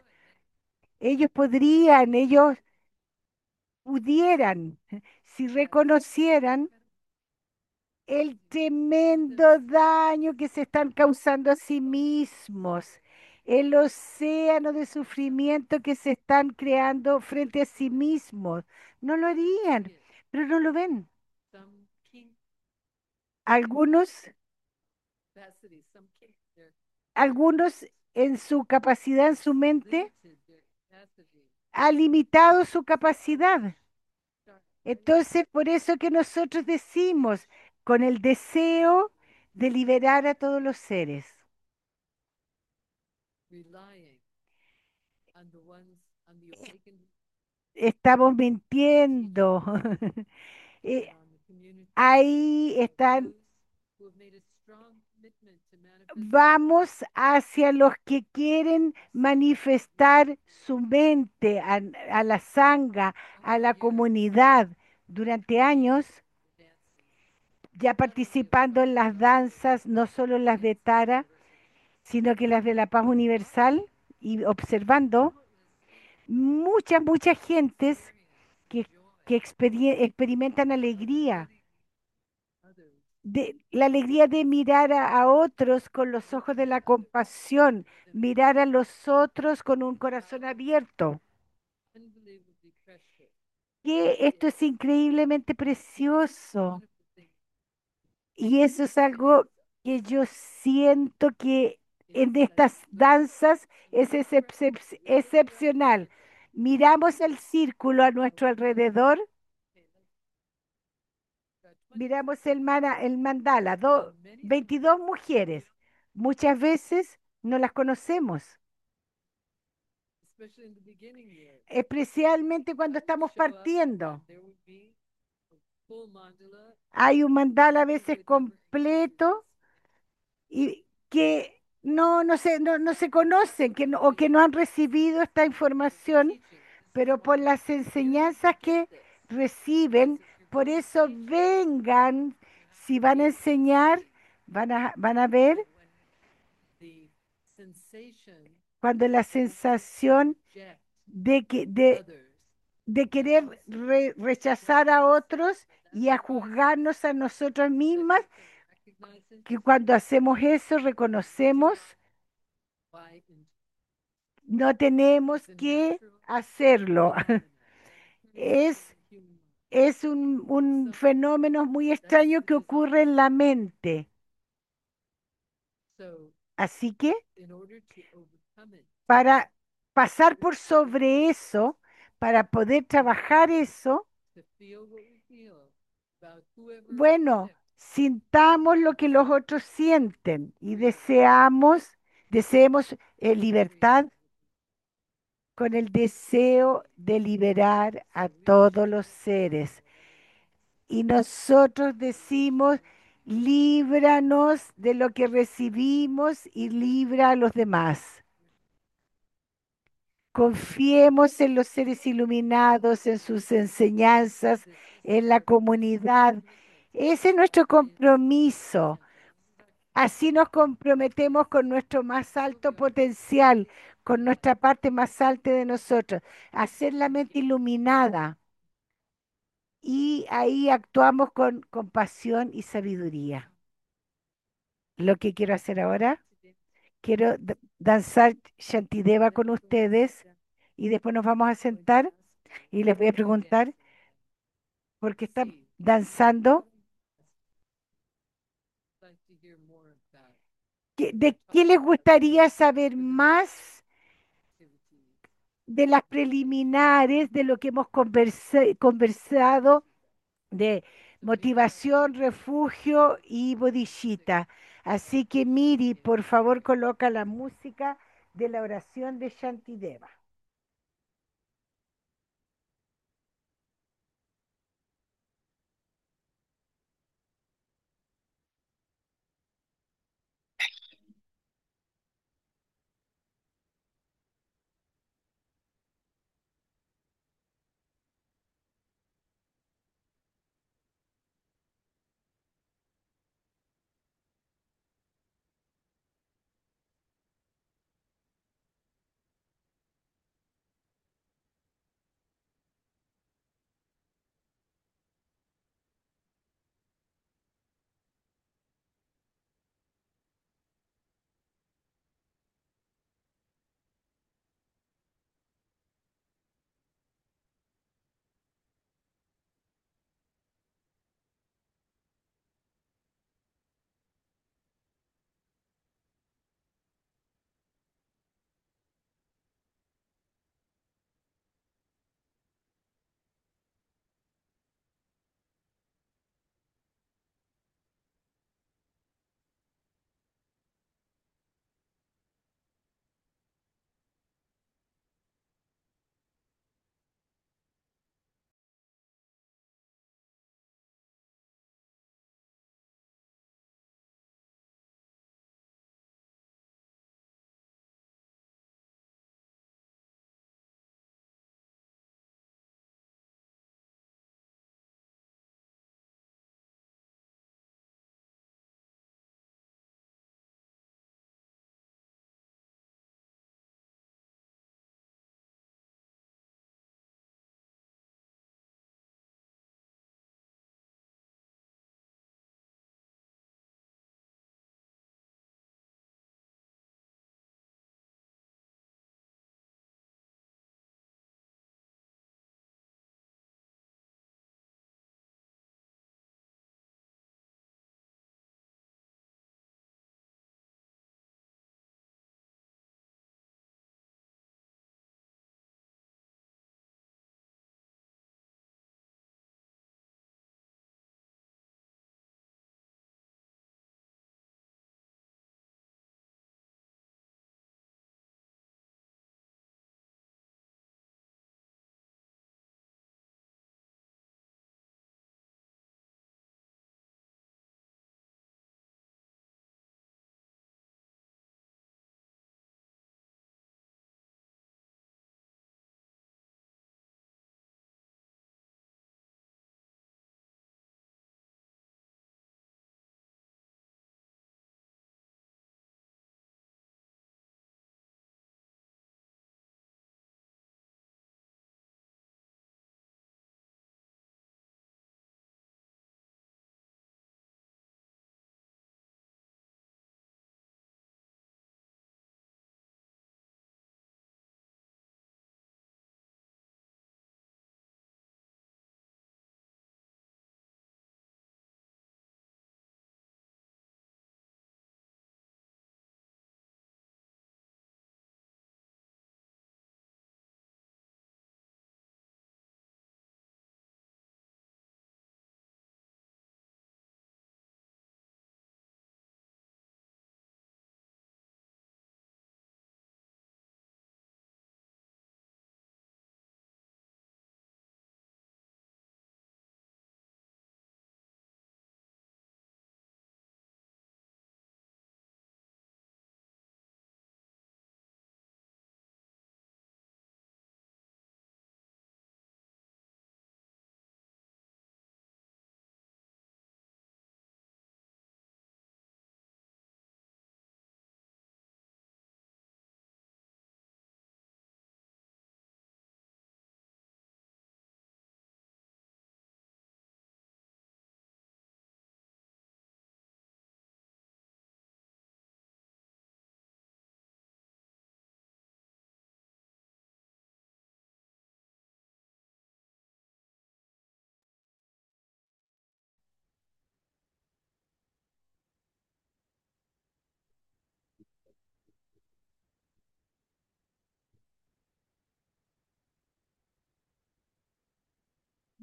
Ellos pudieran, si reconocieran el tremendo daño que se están causando a sí mismos, el océano de sufrimiento que se están creando frente a sí mismos. No lo harían, pero no lo ven. Algunos, algunos en su capacidad, en su mente, ha limitado su capacidad. Entonces, por eso que nosotros decimos, con el deseo de liberar a todos los seres, estamos mintiendo. Eh, Ahí están, vamos hacia los que quieren manifestar su mente a la sanga, a la comunidad durante años, ya participando en las danzas, no solo las de Tara, sino que las de la paz universal y observando muchas gentes que, experimentan alegría, de, la alegría de mirar a otros con los ojos de la compasión, mirar a los otros con un corazón abierto. Que esto es increíblemente precioso y eso es algo que yo siento que en estas danzas es excepcional. Miramos el círculo a nuestro alrededor, miramos el mandala, 22 mujeres. Muchas veces no las conocemos, especialmente cuando estamos partiendo. Hay un mandala a veces completo y que no se conocen o que no han recibido esta información, pero por las enseñanzas que reciben, por eso vengan, si van a enseñar, van a ver cuando la sensación de querer rechazar a otros y a juzgarnos a nosotros mismas, que cuando hacemos eso reconocemos, no tenemos que hacerlo. Es, es un fenómeno muy extraño que ocurre en la mente. Así que para pasar por sobre eso, para poder trabajar eso, bueno, sintamos lo que los otros sienten y deseemos libertad con el deseo de liberar a todos los seres. Y nosotros decimos, líbranos de lo que recibimos y libra a los demás. Confiemos en los seres iluminados, en sus enseñanzas, en la comunidad. Ese es nuestro compromiso. Así nos comprometemos con nuestro más alto potencial, con nuestra parte más alta de nosotros, hacer la mente iluminada. Y ahí actuamos con compasión y sabiduría. Lo que quiero hacer ahora, quiero danzar Shantideva con ustedes y después nos vamos a sentar y les voy a preguntar por qué están danzando, de qué les gustaría saber más de las preliminares de lo que hemos conversado de motivación, refugio y bodhicitta. Así que Miri, por favor, coloca la música de la oración de Shantideva.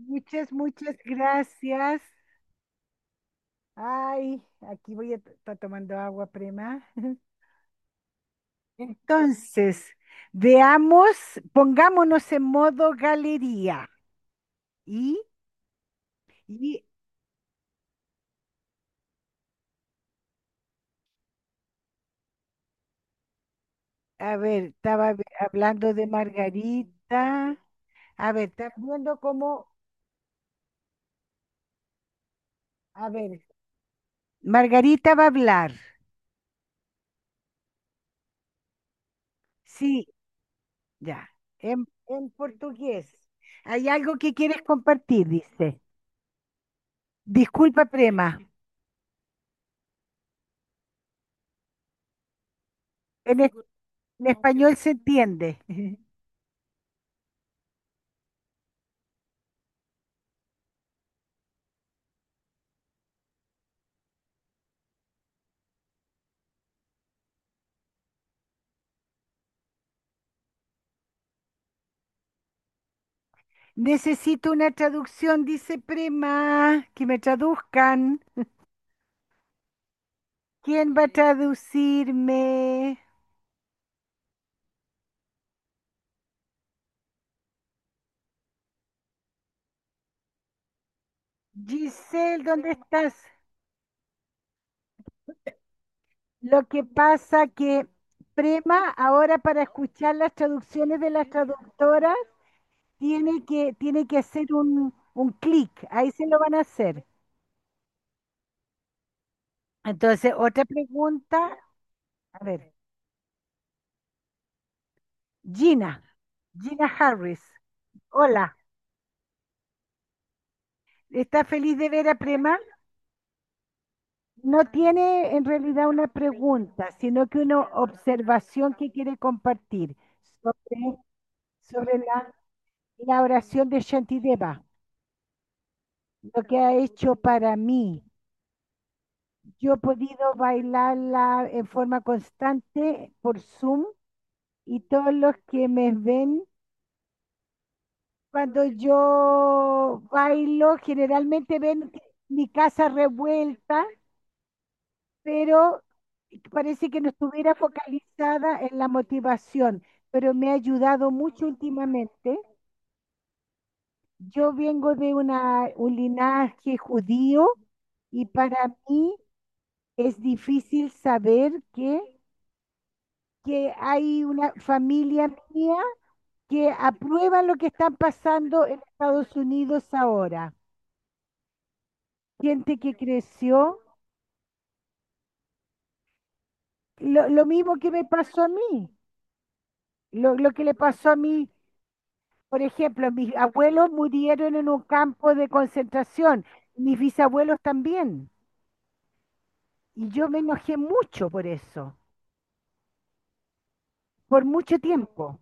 Muchas gracias. Ay, aquí voy a estar tomando agua, prima. Entonces, veamos, pongámonos en modo galería. Y, y a ver, hablando de Margarita. A ver, estás viendo cómo, a ver, Margarita va a hablar. Sí, ya, en portugués. Hay algo que quieres compartir, dice. Disculpa, prema. En, es- en español se entiende. Necesito una traducción, dice prima, que me traduzcan. ¿Quién va a traducirme? Giselle, ¿dónde estás? Lo que pasa que Prema, ahora para escuchar las traducciones de las traductoras, tiene que hacer un clic. Ahí se lo van a hacer. Entonces, otra pregunta. A ver, Gina, Gina Harris. Hola, ¿está feliz de ver a Prema? No tiene en realidad una pregunta, sino que una observación que quiere compartir sobre la oración de Shantideva, lo que ha hecho para mí. Yo he podido bailarla en forma constante por Zoom y todos los que me ven cuando yo bailo generalmente ven mi casa revuelta, pero parece que no estuviera focalizada en la motivación, pero me ha ayudado mucho últimamente. Yo vengo de un linaje judío y para mí es difícil saber que hay una familia mía que aprueba lo que está pasando en Estados Unidos ahora. Gente que creció, lo mismo que me pasó a mí, lo que le pasó a mí. Por ejemplo, mis abuelos murieron en un campo de concentración, mis bisabuelos también, y yo me enojé mucho por eso, por mucho tiempo.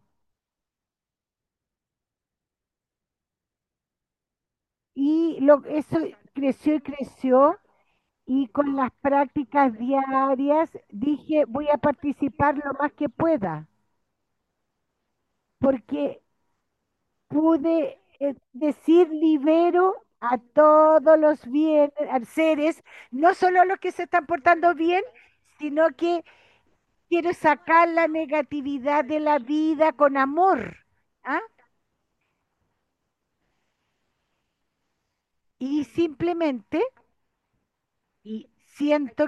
Eso creció y creció, y con las prácticas diarias dije, voy a participar lo más que pueda, porque pude decir libero a todos los a seres, no solo a los que se están portando bien, sino que quiero sacar la negatividad de la vida con amor. ¿Ah? Y simplemente y siento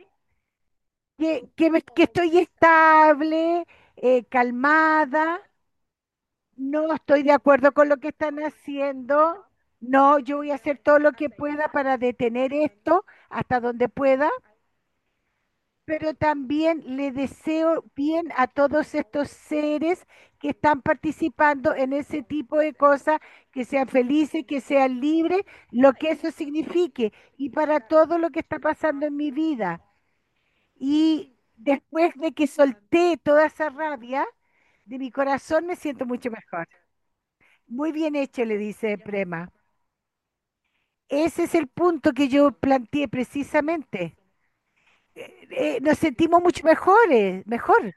que estoy estable, calmada, no estoy de acuerdo con lo que están haciendo. No, yo voy a hacer todo lo que pueda para detener esto hasta donde pueda, pero también le deseo bien a todos estos seres que están participando en ese tipo de cosas, que sean felices, que sean libres, lo que eso signifique, y para todo lo que está pasando en mi vida. Y después de que solté toda esa rabia de mi corazón, me siento mucho mejor. Muy bien hecho, le dice Prema. Ese es el punto que yo planteé precisamente. Nos sentimos mucho mejores, mejor.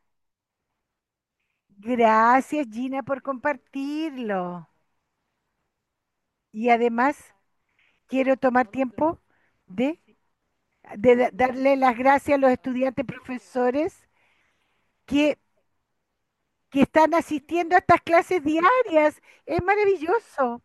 Gracias, Gina, por compartirlo. Y además quiero tomar tiempo de, de darle las gracias a los estudiantes profesores que, que están asistiendo a estas clases diarias. Es maravilloso.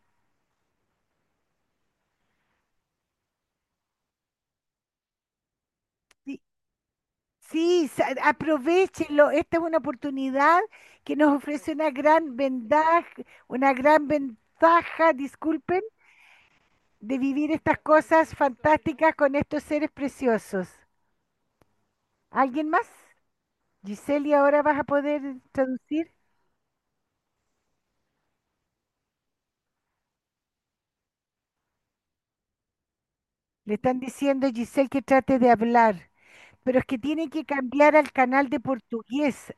Sí, sí, aprovechenlo. Esta es una oportunidad que nos ofrece una gran ventaja, disculpen, de vivir estas cosas fantásticas con estos seres preciosos. ¿Alguien más? Giselle, ¿y ahora vas a poder traducir? Le están diciendo a Giselle que trate de hablar, pero es que tiene que cambiar al canal de portugués.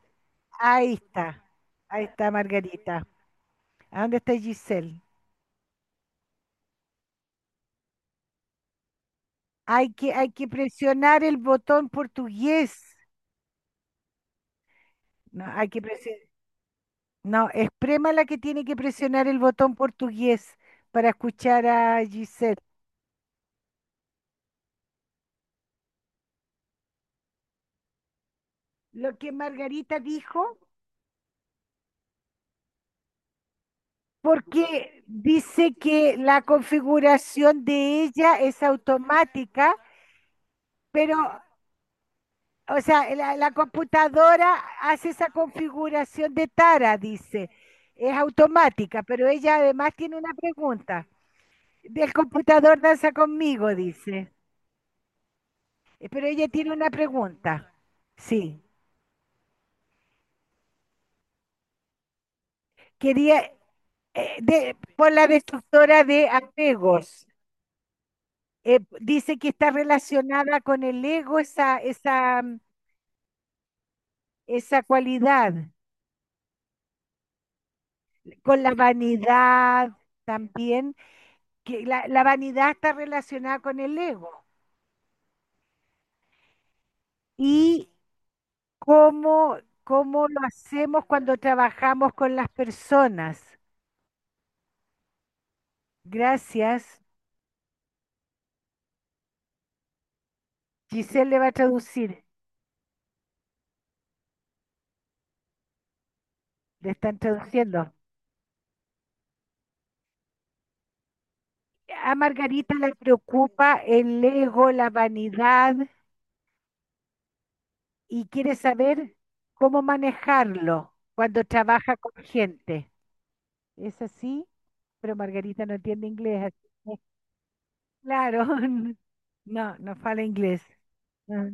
Ahí está Margarita. ¿A dónde está Giselle? Hay que presionar el botón portugués. No, no, es Prema la que tiene que presionar el botón portugués para escuchar a Giselle. Lo que Margarita dijo, porque dice que la configuración de ella es automática, pero, o sea, la computadora hace esa configuración de Tara, dice. Es automática, pero ella además tiene una pregunta. Del computador danza conmigo, dice. Pero ella tiene una pregunta. Sí. Quería, por la destructora de apegos. Dice que está relacionada con el ego, esa cualidad, con la vanidad también, que la vanidad está relacionada con el ego. Y cómo lo hacemos cuando trabajamos con las personas. Gracias. Giselle le va a traducir. Le están traduciendo. A Margarita le preocupa el ego, la vanidad y quiere saber cómo manejarlo cuando trabaja con gente. ¿Es así? Pero Margarita no entiende inglés. Así que, claro, no, no fala inglés. Ah.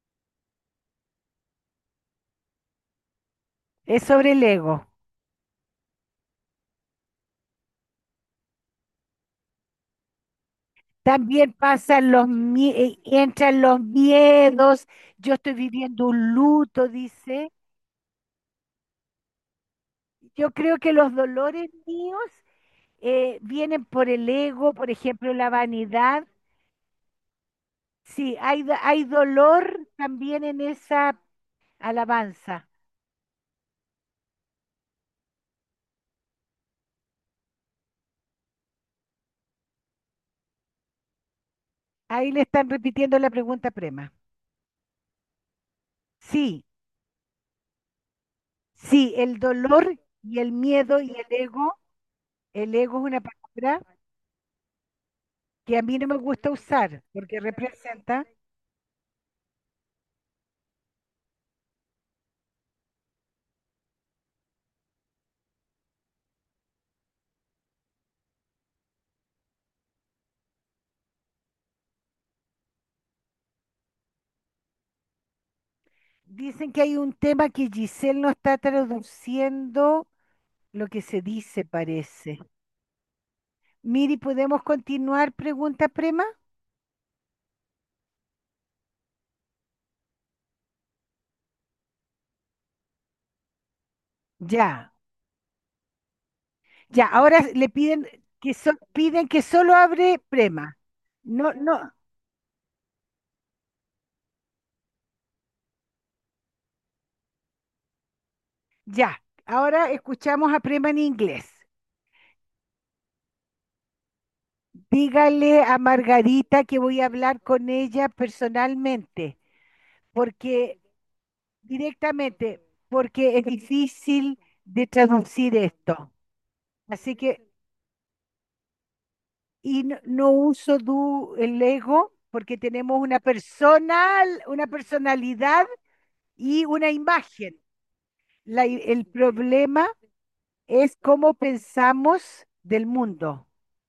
Es sobre el ego. También pasan entran los miedos. Yo estoy viviendo un luto, dice. Yo creo que los dolores míos vienen por el ego, por ejemplo, la vanidad. Sí, hay dolor también en esa alabanza. Ahí le están repitiendo la pregunta Prema. Sí, sí, el dolor y el miedo y el ego es una palabra que a mí no me gusta usar porque representa, dicen que hay un tema que Giselle no está traduciendo lo que se dice, parece. Miri, ¿podemos continuar? Pregunta Prema. Ya, ya, ahora le piden piden que solo abre Prema. No, no, ya. Ahora escuchamos a Prema en inglés. dígale a Margarita que voy a hablar con ella personalmente, porque directamente, porque es difícil de traducir esto. Así que, y no uso el ego porque tenemos una personalidad y una imagen. El problema es cómo pensamos del mundo.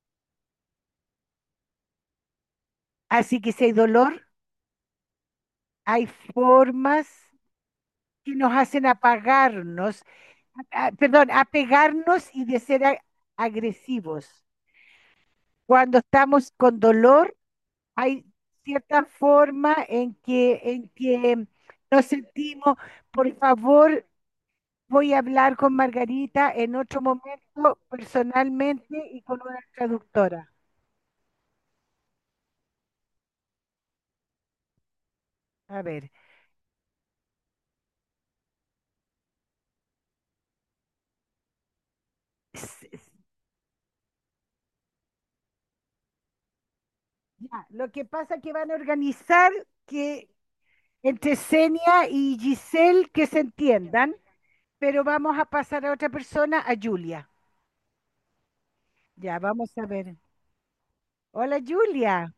Así que si hay dolor, hay formas que nos hacen apagarnos, perdón, apegarnos y de ser agresivos. Cuando estamos con dolor, hay cierta forma en que nos sentimos, por favor, voy a hablar con Margarita en otro momento personalmente y con una traductora. A ver, s- s- ya, lo que pasa es que van a organizar que entre Senia y Giselle que se entiendan, pero vamos a pasar a otra persona, a Julia. Ya, vamos a ver. Hola Julia,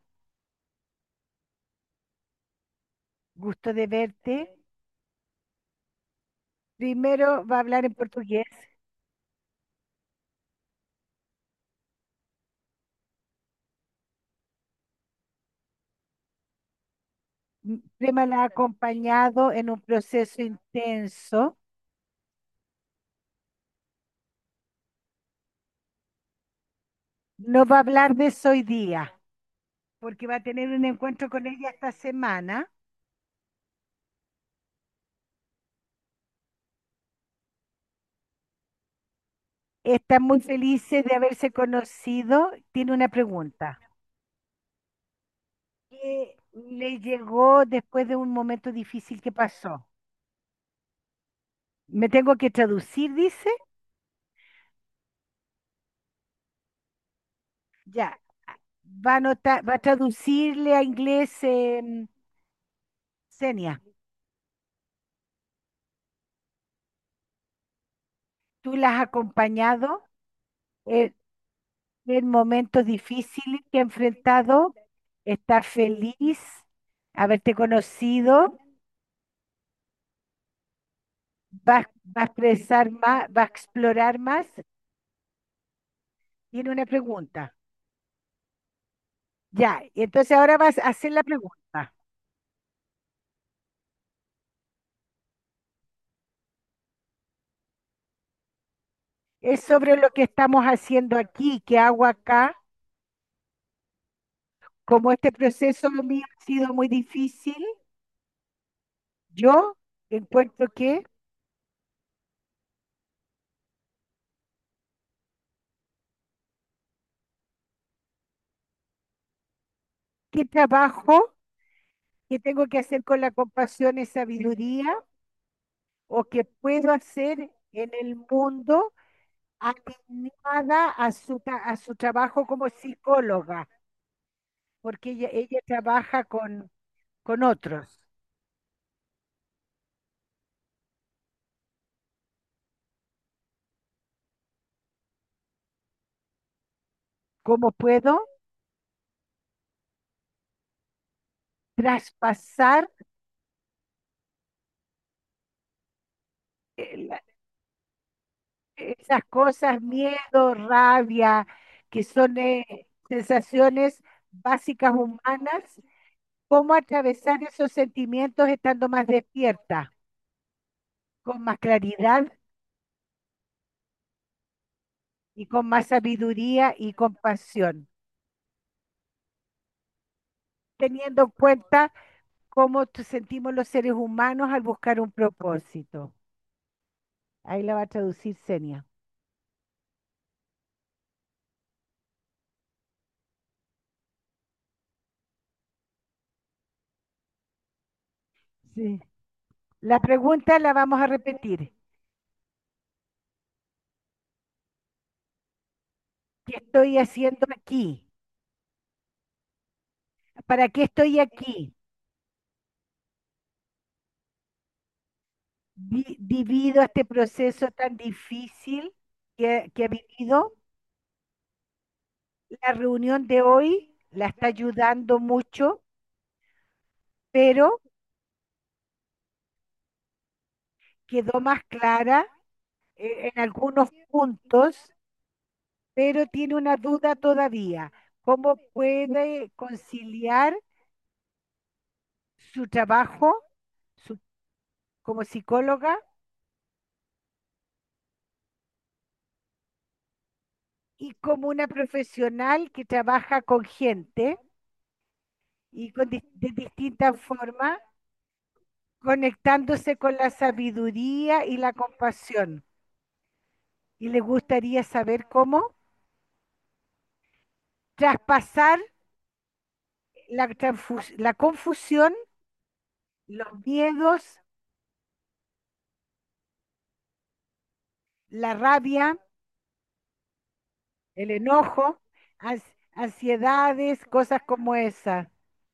gusto de verte. Primero va a hablar en portugués. Prema la ha acompañado en un proceso intenso. No va a hablar de eso hoy día, porque va a tener un encuentro con ella esta semana. Está muy feliz de haberse conocido. Tiene una pregunta. ¿Qué le llegó después de un momento difícil que pasó? ¿Me tengo que traducir, dice? Ya. Va a traducirle a inglés, Senia. ¿Tú la has acompañado en, en momentos difíciles que ha enfrentado? ¿Está feliz haberte conocido? Va a expresar más, va a explorar más? Tiene una pregunta. Ya, y entonces ahora vas a hacer la pregunta. Es sobre lo que estamos haciendo aquí, que hago acá. Como este proceso mío ha sido muy difícil, yo encuentro que trabajo, que tengo que hacer con la compasión y sabiduría, o que puedo hacer en el mundo alineada a su trabajo como psicóloga, porque ella trabaja con otros. ¿Cómo puedo traspasar eh, la- esas cosas, miedo, rabia, que son sensaciones básicas humanas? ¿Cómo atravesar esos sentimientos estando más despierta, con más claridad y con más sabiduría y compasión, teniendo en cuenta cómo sentimos los seres humanos al buscar un propósito? Ahí la va a traducir Senia. Sí. La pregunta la vamos a repetir. ¿Qué estoy haciendo aquí? ¿Para qué estoy aquí? Divido este proceso tan difícil que ha vivido. La reunión de hoy la está ayudando mucho, pero quedó más clara en algunos puntos, pero tiene una duda todavía. ¿Cómo puede conciliar su trabajo su- como psicóloga y como una profesional que trabaja con gente y de distintas formas, conectándose con la sabiduría y la compasión? Y le gustaría saber cómo traspasar la confusión, los miedos, la rabia, el enojo, ansiedades, cosas como esa.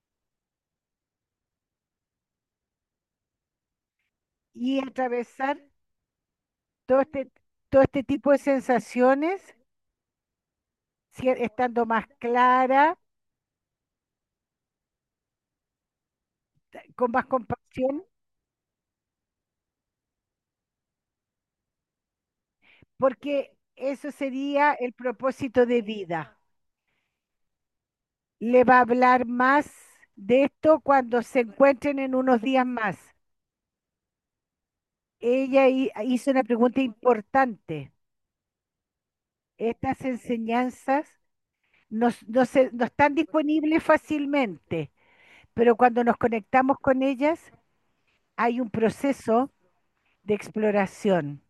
Y atravesar todo todo este tipo de sensaciones, estando más clara, con más compasión, porque eso sería el propósito de vida. Le va a hablar más de esto cuando se encuentren en unos días más. Ella hizo una pregunta importante. Estas enseñanzas no están disponibles fácilmente, pero cuando nos conectamos con ellas hay un proceso de exploración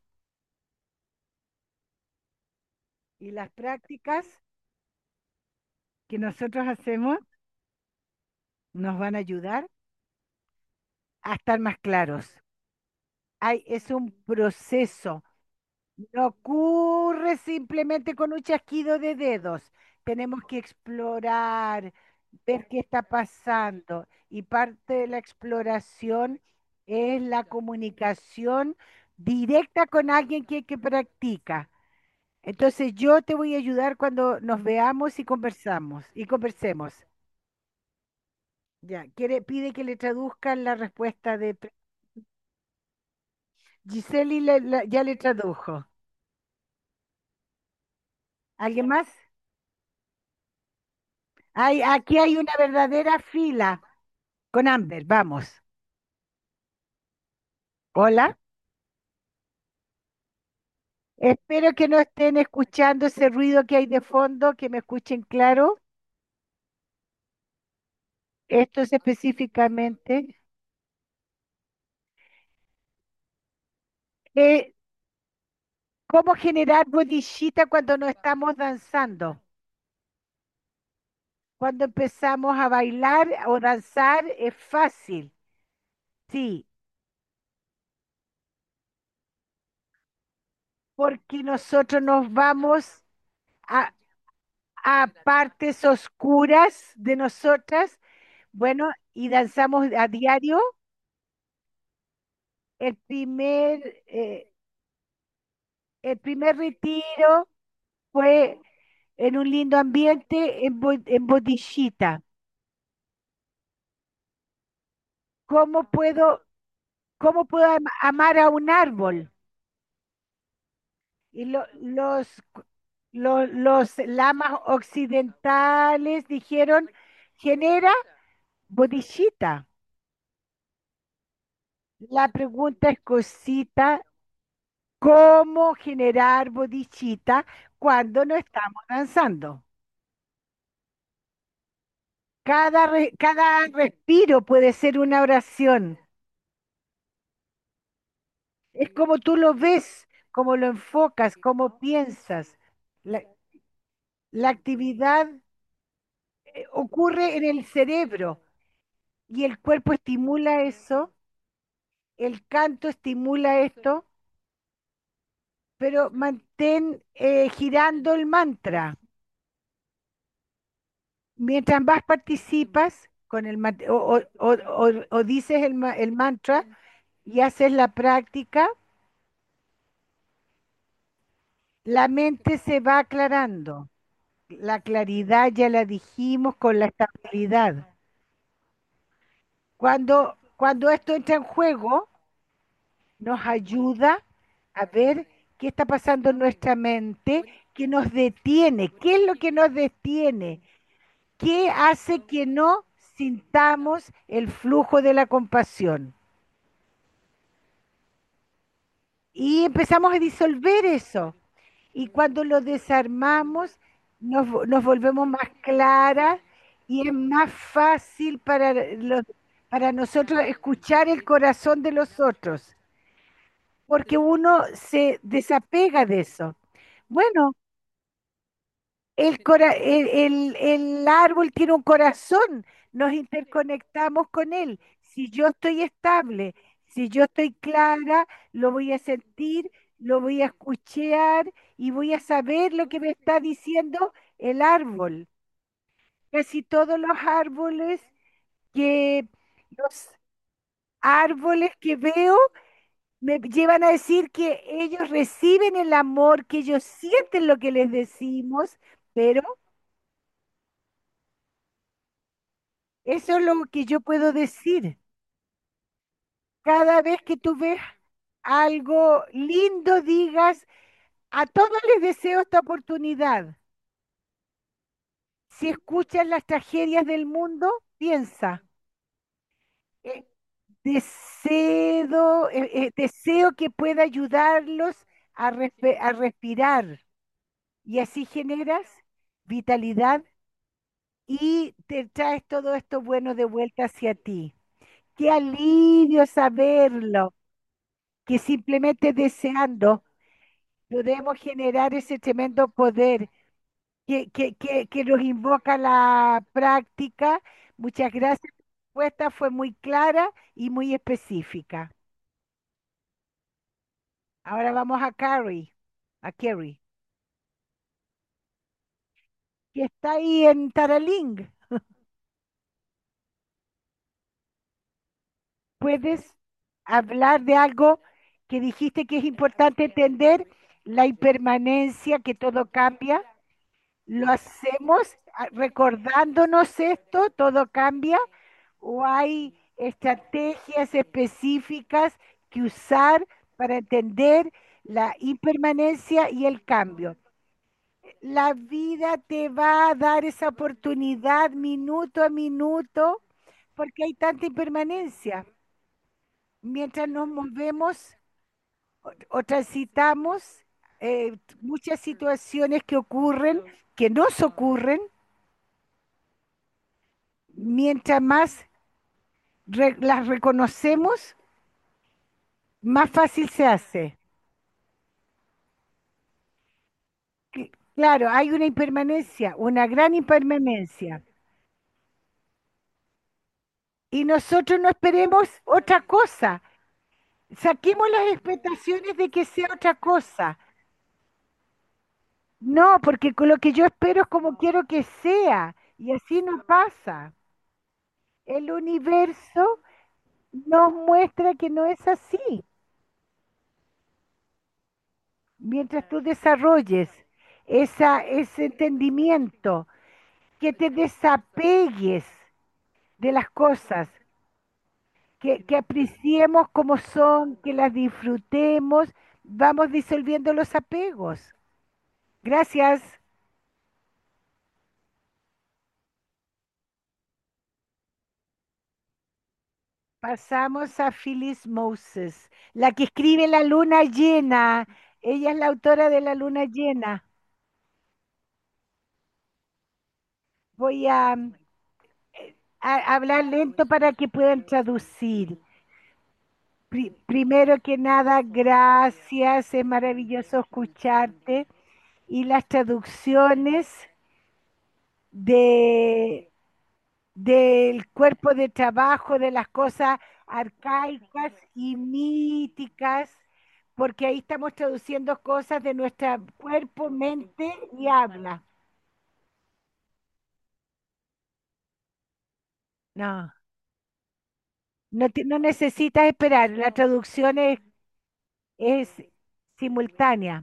y las prácticas que nosotros hacemos nos van a ayudar a estar más claros. Es un proceso. No ocurre simplemente con un chasquido de dedos. Tenemos que explorar, ver qué está pasando. Y parte de la exploración es la comunicación directa con alguien que practica. Entonces yo te voy a ayudar cuando nos veamos y conversemos. Ya, pide que le traduzcan la respuesta de Giseli, ya le tradujo. ¿Alguien más? Aquí hay una verdadera fila con Amber, vamos. Hola, espero que no estén escuchando ese ruido que hay de fondo, que me escuchen claro. Esto es específicamente eh, cómo generar bodhicitta cuando no estamos danzando. Cuando empezamos a bailar o danzar es fácil, sí, porque nosotros nos vamos a, a partes oscuras de nosotras, bueno, y danzamos a diario. El primer, eh, el primer retiro fue en un lindo ambiente en Bodhicitta. ¿Cómo puedo, cómo puedo amar a un árbol? Y los lamas occidentales dijeron, genera bodhicitta. La pregunta es, cosita, ¿cómo generar bodhicitta cuando no estamos danzando? Cada respiro puede ser una oración. Es como tú lo ves, cómo lo enfocas, cómo piensas. La, la actividad ocurre en el cerebro y el cuerpo estimula eso, el canto estimula esto, pero mantén girando el mantra. Mientras más participas, con o dices el mantra y haces la práctica, la mente se va aclarando. La claridad ya la dijimos con la estabilidad. Cuando esto entra en juego, nos ayuda a ver qué está pasando en nuestra mente, qué nos detiene, qué es lo que nos detiene, qué hace que no sintamos el flujo de la compasión. Y empezamos a disolver eso. Y cuando lo desarmamos, nos volvemos más claras y es más fácil para nosotros escuchar el corazón de los otros, porque uno se desapega de eso. Bueno, el árbol tiene un corazón, nos interconectamos con él. Si yo estoy estable, si yo estoy clara, lo voy a sentir, lo voy a escuchar y voy a saber lo que me está diciendo el árbol. Casi todos los árboles que veo me llevan a decir que ellos reciben el amor, que ellos sienten lo que les decimos, pero eso es lo que yo puedo decir. Cada vez que tú ves algo lindo, digas, a todos les deseo esta oportunidad. Si escuchas las tragedias del mundo, piensa, eh, deseo que pueda ayudarlos a respirar y así generas vitalidad y te traes todo esto bueno de vuelta hacia ti. Qué alivio saberlo, que simplemente deseando podemos generar ese tremendo poder que nos invoca la práctica. Muchas gracias. La respuesta fue muy clara y muy específica. Ahora vamos a Carrie, que está ahí en Taraling. ¿Puedes hablar de algo que dijiste que es importante entender? La impermanencia, que todo cambia. ¿Lo hacemos recordándonos esto? ¿Todo cambia? ¿O hay estrategias específicas que usar para entender la impermanencia y el cambio? La vida te va a dar esa oportunidad minuto a minuto porque hay tanta impermanencia. Mientras nos movemos o transitamos muchas situaciones que ocurren, que nos ocurren, mientras más las reconocemos, más fácil se hace. Claro, hay una impermanencia, una gran impermanencia. Y nosotros no esperemos otra cosa. Saquemos las expectaciones de que sea otra cosa. No, porque con lo que yo espero es como quiero que sea. Y así no pasa. El universo nos muestra que no es así. Mientras tú desarrolles ese entendimiento, que te desapegues de las cosas, que apreciemos como son, que las disfrutemos, vamos disolviendo los apegos. Gracias. Pasamos a Phyllis Moses, la que escribe La Luna Llena. Ella es la autora de La Luna Llena. Voy a hablar lento para que puedan traducir. Primero que nada, gracias, es maravilloso escucharte. Y las traducciones de, del cuerpo de trabajo, de las cosas arcaicas y míticas, porque ahí estamos traduciendo cosas de nuestro cuerpo, mente y habla. no, no necesitas esperar, la traducción es simultánea.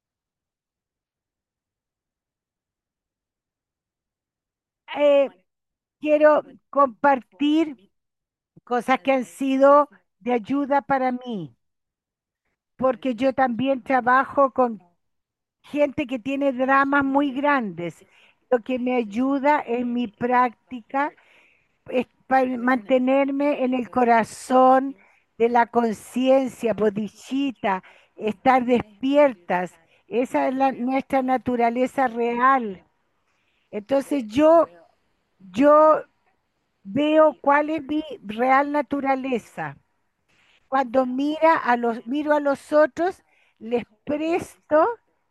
Eh, Quiero compartir cosas que han sido de ayuda para mí, porque yo también trabajo con gente que tiene dramas muy grandes. Lo que me ayuda en mi práctica es para mantenerme en el corazón de la conciencia, bodhicitta, estar despiertas. Esa es nuestra naturaleza real. Entonces yo veo cuál es mi real naturaleza. Cuando miro a los otros, les presto,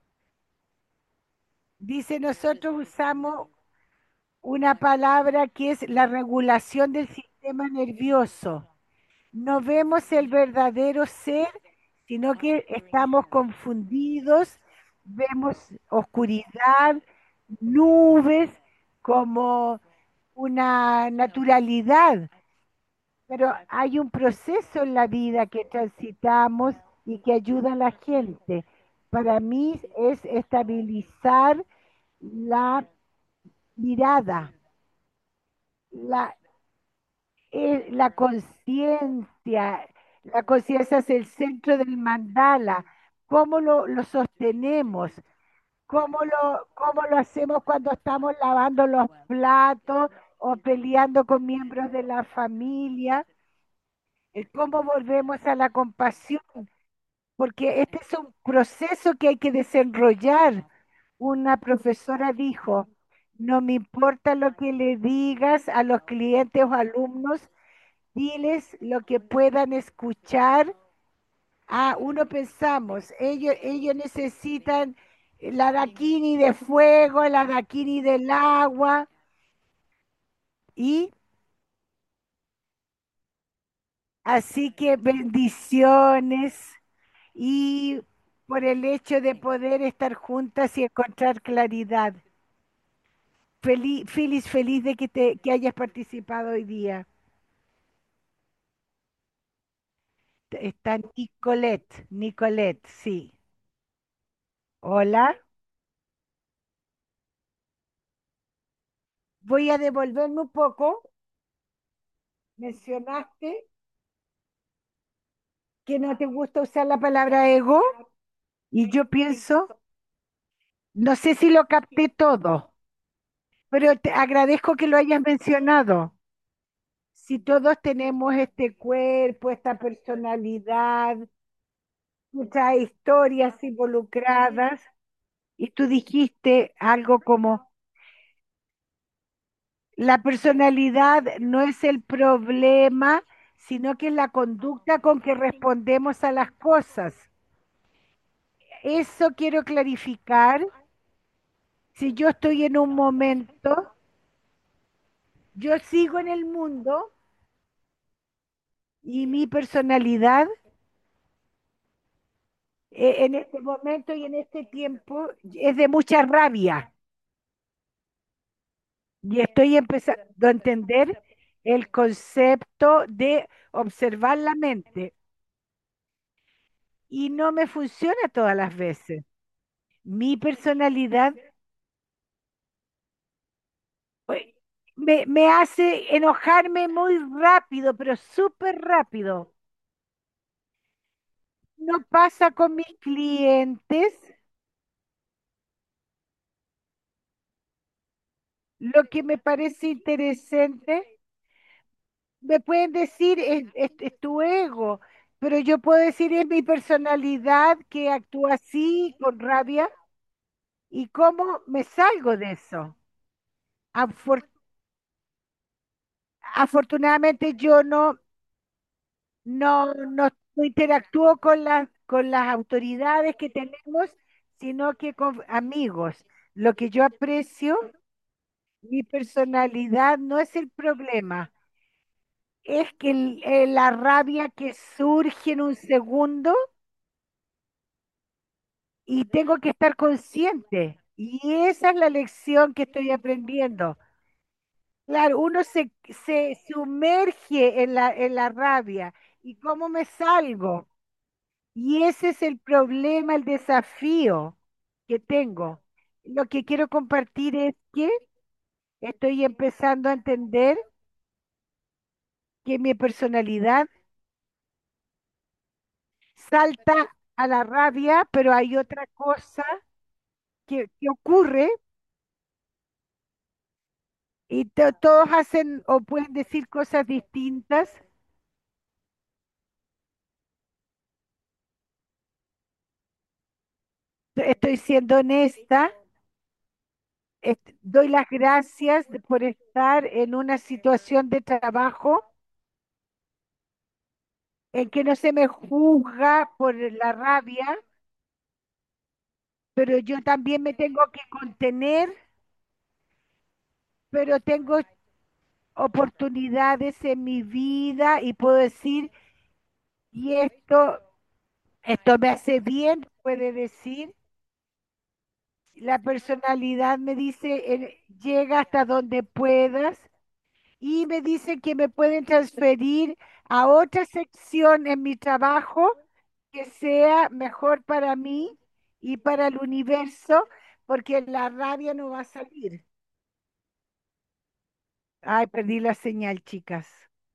dice, nosotros usamos una palabra que es la regulación del sistema nervioso. No vemos el verdadero ser, sino que estamos confundidos, vemos oscuridad, nubes como una naturalidad, pero hay un proceso en la vida que transitamos y que ayuda a la gente. Para mí es estabilizar la mirada, la, la conciencia. La conciencia es el centro del mandala. ¿Cómo lo sostenemos? ¿Cómo lo hacemos cuando estamos lavando los platos o peleando con miembros de la familia? ¿Cómo volvemos a la compasión? Porque este es un proceso que hay que desenrollar. Una profesora dijo, no me importa lo que le digas a los clientes o alumnos, diles lo que puedan escuchar. Ah, uno pensamos, ellos necesitan la daquini de fuego, la daquini del agua, y así que bendiciones y por el hecho de poder estar juntas y encontrar claridad. Feliz de que hayas participado hoy día. Está Nicolette, sí. Hola, voy a devolverme un poco. Mencionaste que no te gusta usar la palabra ego y yo pienso, no sé si lo capté todo, pero te agradezco que lo hayas mencionado. Si todos tenemos este cuerpo, esta personalidad, muchas historias involucradas, y tú dijiste algo como, la personalidad no es el problema, sino que es la conducta con que respondemos a las cosas. Eso quiero clarificar. Si yo estoy en un momento, yo sigo en el mundo y mi personalidad en este momento y en este tiempo es de mucha rabia. Y estoy empezando a entender el concepto de observar la mente y no me funciona todas las veces. Mi personalidad eh, me hace enojarme muy rápido, pero súper rápido. No pasa con mis clientes. Lo que me parece interesante, me pueden decir es tu ego, pero yo puedo decir es mi personalidad que actúa así, con rabia, y cómo me salgo de eso. Afor- Afortunadamente yo no interactúo con las autoridades que tenemos, sino que con amigos. Lo que yo aprecio, mi personalidad no es el problema, es que la rabia que surge en un segundo y tengo que estar consciente. Y esa es la lección que estoy aprendiendo. Claro, uno se sumerge en la rabia. ¿Y cómo me salgo? Y ese es el problema, el desafío que tengo. Lo que quiero compartir es que estoy empezando a entender que mi personalidad salta a la rabia, pero hay otra cosa que ocurre y todos hacen o pueden decir cosas distintas. Estoy siendo honesta, doy las gracias por estar en una situación de trabajo en que no se me juzga por la rabia, pero yo también me tengo que contener, pero tengo oportunidades en mi vida y puedo decir, y esto me hace bien, puede decir. La personalidad me dice, llega hasta donde puedas y me dicen que me pueden transferir a otra sección en mi trabajo que sea mejor para mí y para el universo, porque la rabia no va a salir. Ay, perdí la señal, chicas.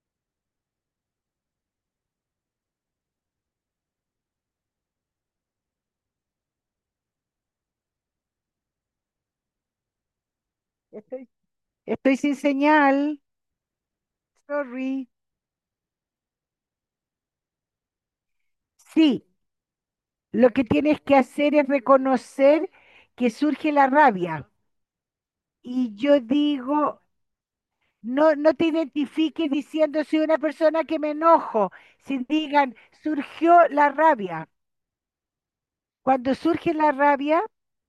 Estoy, estoy sin señal. Sorry. Sí, lo que tienes que hacer es reconocer que surge la rabia. Y yo digo, no, no te identifiques diciendo soy una persona que me enojo. Si digan, surgió la rabia. Cuando surge la rabia,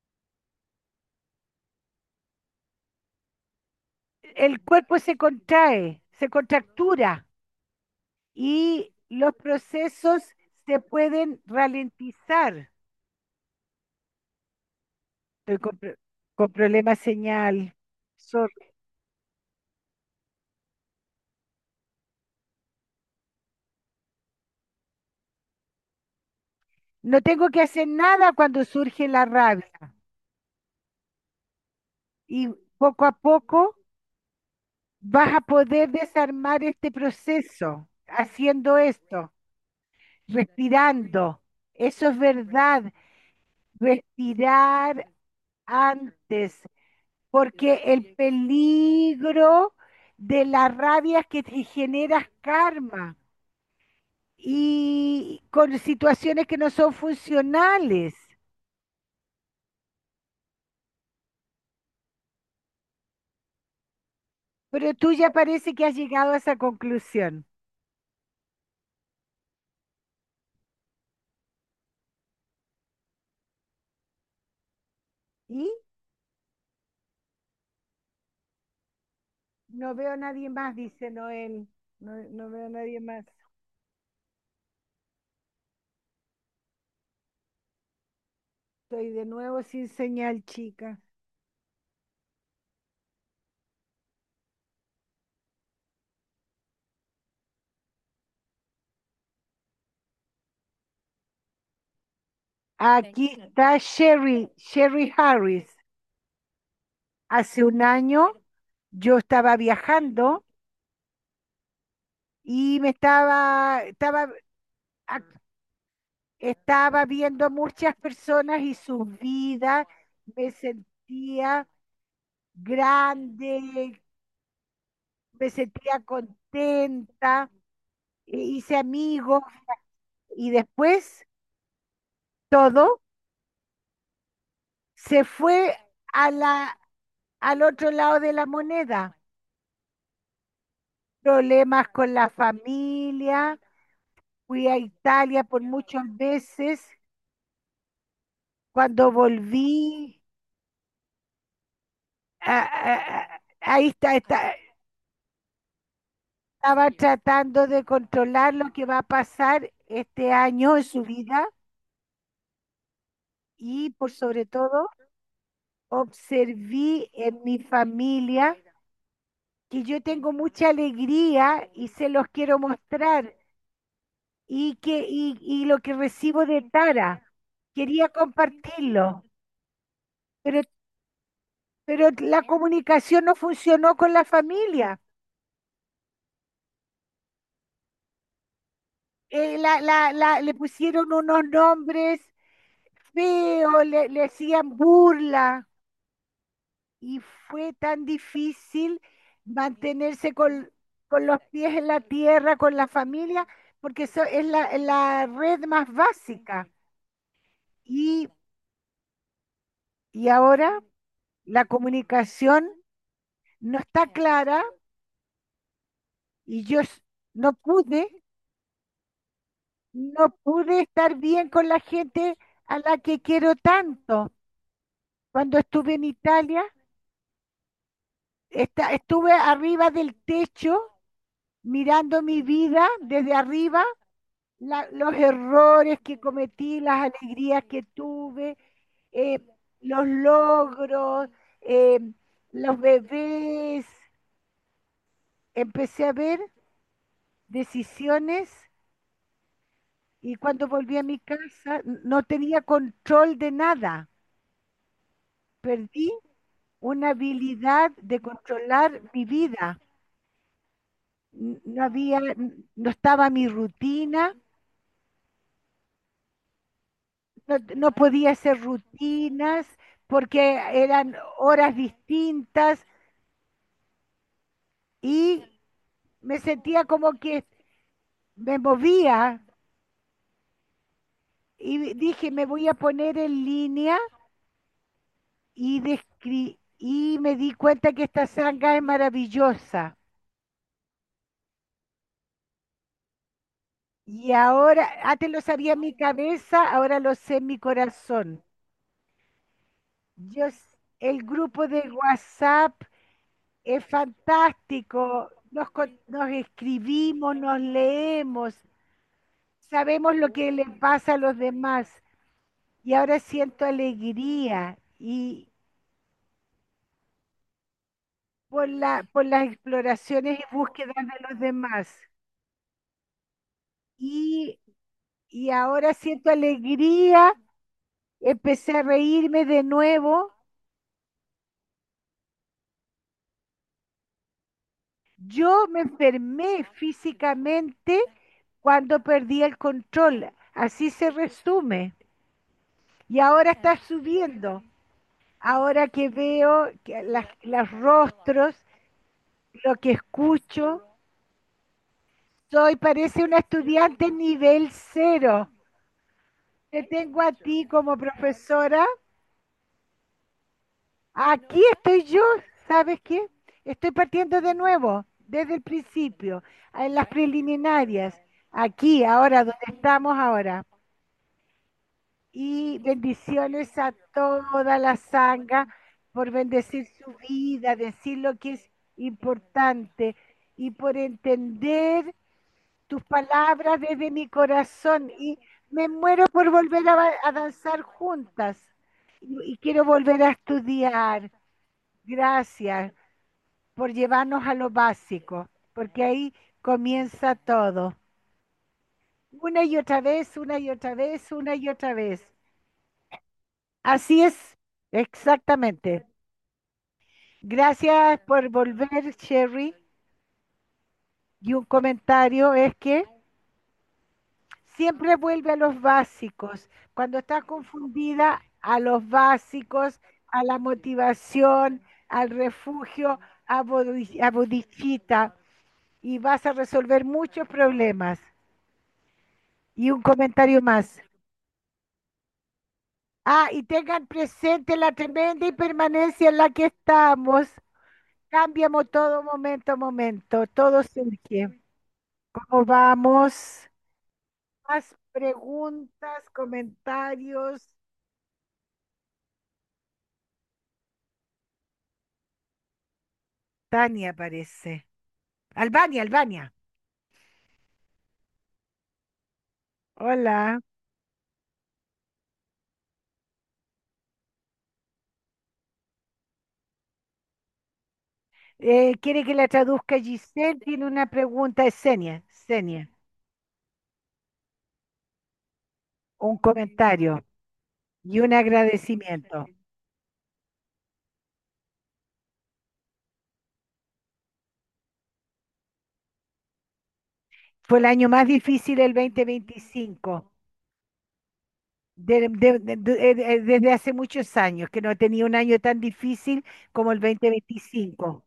el cuerpo se contrae, se contractura y los procesos se pueden ralentizar. Estoy con problema señal. Sorry. No tengo que hacer nada cuando surge la rabia. Y poco a poco vas a poder desarmar este proceso haciendo esto, respirando. Eso es verdad. Respirar antes, porque el peligro de la rabia es que te generas karma y con situaciones que no son funcionales. Pero tú ya parece que has llegado a esa conclusión. Y no veo a nadie más, dice Noel. No, no veo a nadie más. Estoy de nuevo sin señal, chica. Aquí está Sherry Harris. Hace un año yo estaba viajando y ac- estaba viendo muchas personas y sus vidas. Me sentía grande, me sentía contenta, hice amigos y después todo se fue a al otro lado de la moneda. Problemas con la familia, fui a Italia por muchas veces. Cuando volví, ahí estaba tratando de controlar lo que va a pasar este año en su vida y por sobre todo observé en mi familia que yo tengo mucha alegría y se los quiero mostrar y lo que recibo de Tara. Quería compartirlo, pero, pero la comunicación no funcionó con la familia. Le pusieron unos nombres feos, le hacían burla y fue tan difícil mantenerse con los pies en la tierra, con la familia, porque eso es la red más básica. Y, y ahora la comunicación no está clara y no pude estar bien con la gente a la que quiero tanto. Cuando estuve en Italia, estuve arriba del techo mirando mi vida desde arriba, los errores que cometí, las alegrías que tuve, eh, los logros, eh, los bebés. Empecé a ver decisiones y cuando volví a mi casa no tenía control de nada. Perdí una habilidad de controlar mi vida. No había, no estaba mi rutina, no podía hacer rutinas porque eran horas distintas y me sentía como que me movía y dije, me voy a poner en línea y me di cuenta que esta sanga es maravillosa. Y ahora, antes lo sabía en mi cabeza, ahora lo sé en mi corazón. El grupo de WhatsApp es fantástico. Nos escribimos, nos leemos, sabemos lo que le pasa a los demás. Y ahora siento alegría y por las exploraciones y búsquedas de los demás. Y, y ahora siento alegría, empecé a reírme de nuevo. Yo me enfermé físicamente cuando perdí el control. Así se resume. Y ahora está subiendo. Ahora que veo que los rostros, lo que escucho, parece una estudiante nivel 0. Te tengo a ti como profesora. Aquí estoy yo, ¿sabes qué? Estoy partiendo de nuevo, desde el principio, en las preliminarias, aquí, ahora, donde estamos ahora. Y bendiciones a toda la sanga por bendecir su vida, decir lo que es importante y por entender tus palabras desde mi corazón. Y me muero por volver a danzar juntas y quiero volver a estudiar. Gracias por llevarnos a lo básico, porque ahí comienza todo. Una y otra vez, una y otra vez, una y otra vez. Así es, exactamente. Gracias por volver, Sherry. Y un comentario es que siempre vuelve a los básicos. Cuando estás confundida, a los básicos, a la motivación, al refugio, a bodhicitta, y vas a resolver muchos problemas. Y un comentario más. Y tengan presente la tremenda impermanencia en la que estamos. Cambiamos todo momento a momento, todo surge. ¿Cómo vamos? Más preguntas, comentarios. Tania parece. Albania, Albania. Hola. ¿Quiere que la traduzca Giselle? Tiene una pregunta, es Senia, Senia, un comentario y un agradecimiento. Fue el año más difícil el 2025, desde hace muchos años, que no tenía un año tan difícil como el 2025.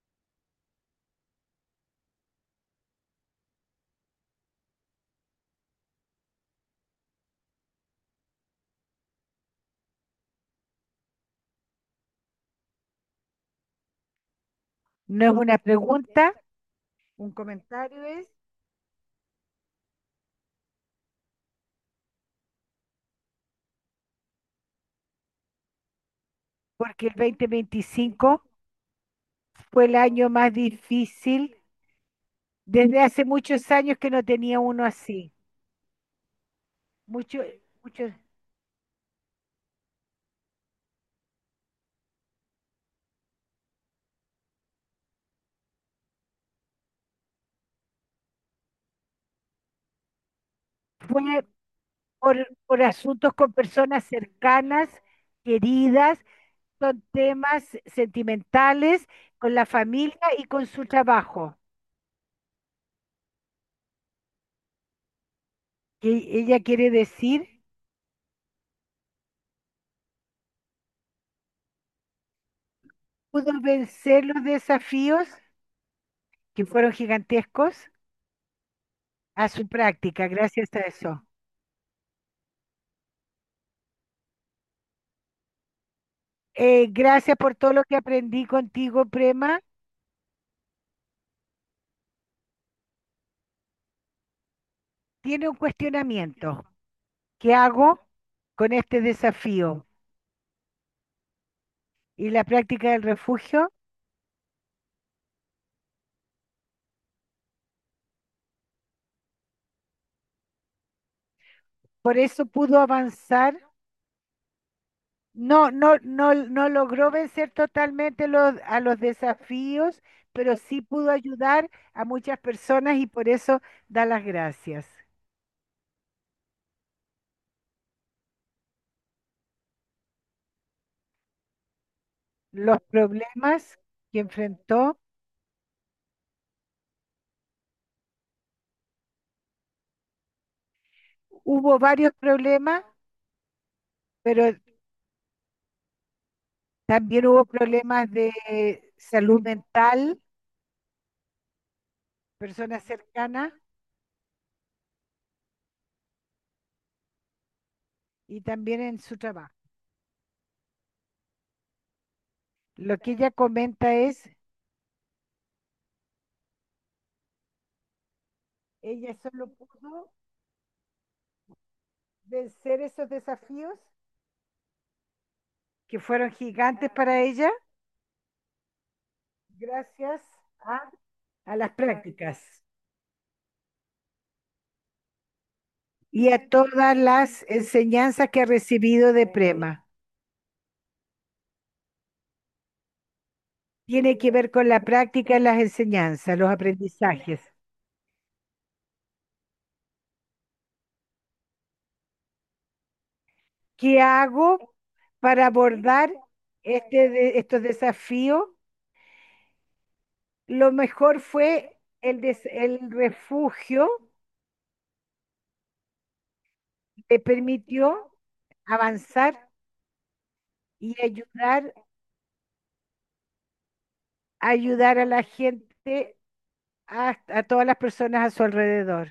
No es una pregunta, un comentario es, porque el 2025 fue el año más difícil desde hace muchos años que no tenía uno así. Mucho, muchos, fue por asuntos con personas cercanas, queridas, son temas sentimentales con la familia y con su trabajo. Que ella quiere decir, pudo vencer los desafíos que fueron gigantescos a su práctica, gracias a eso. Gracias por todo lo que aprendí contigo, Prema. Tiene un cuestionamiento. ¿Qué hago con este desafío? Y la práctica del refugio, por eso pudo avanzar. No logró vencer totalmente a los desafíos, pero sí pudo ayudar a muchas personas y por eso da las gracias. Los problemas que enfrentó, hubo varios problemas, pero también hubo problemas de salud mental, personas cercanas y también en su trabajo. Lo que ella comenta es, ella solo pudo vencer esos desafíos que fueron gigantes para ella gracias a, a las prácticas y a todas las enseñanzas que ha recibido de Prema. Tiene que ver con la práctica y las enseñanzas, los aprendizajes. ¿Qué hago para abordar estos desafíos? Lo mejor fue el refugio, le permitió avanzar y ayudar a la gente, a todas las personas a su alrededor.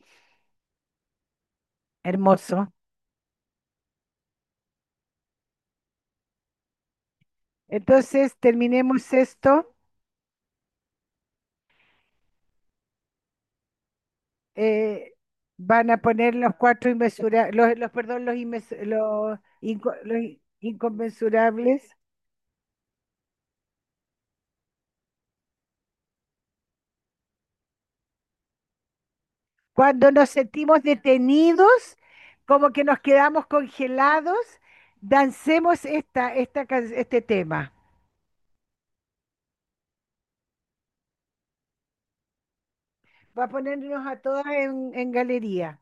Hermoso. Entonces, terminemos esto. eh, Van a poner los cuatro inmensurables, perdón, los inconmensurables. Cuando nos sentimos detenidos, como que nos quedamos congelados, dancemos este tema. Va a ponernos a todas en galería.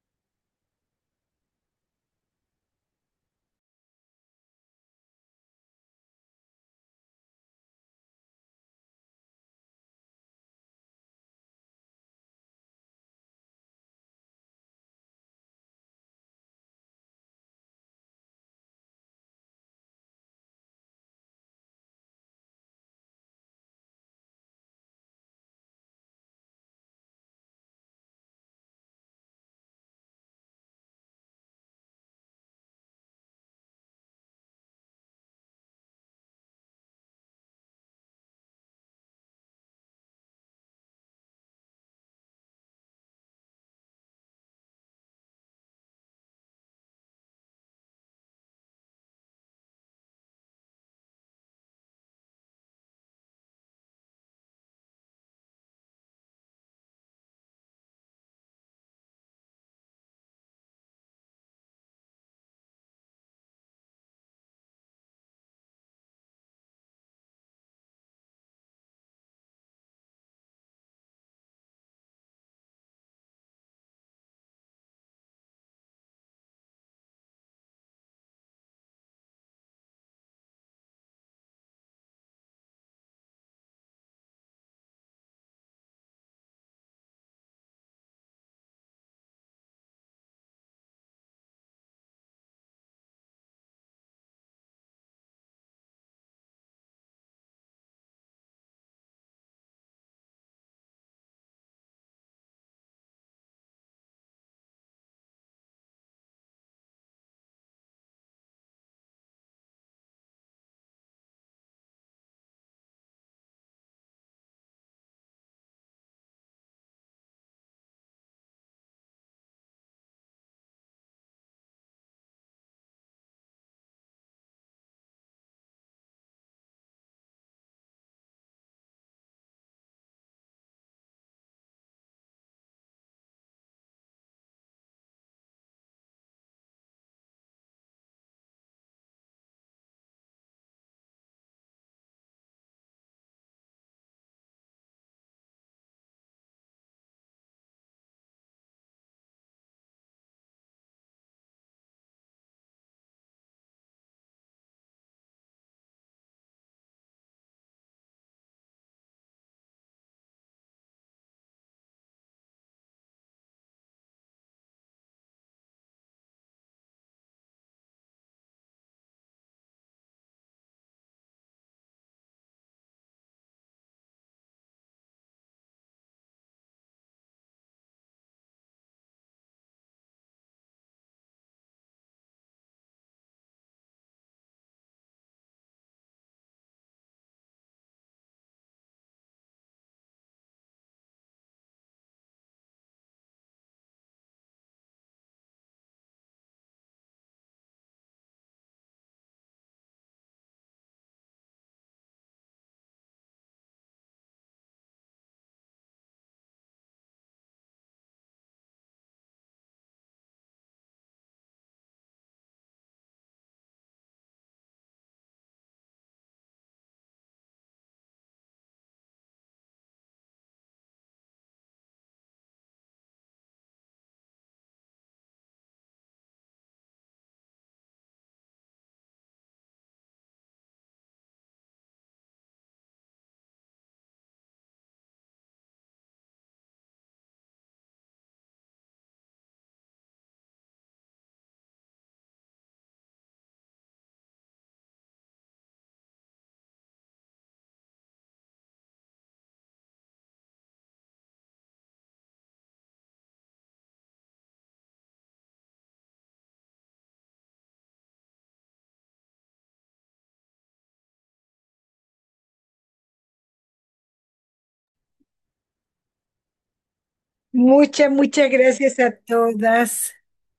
Muchas gracias a todas.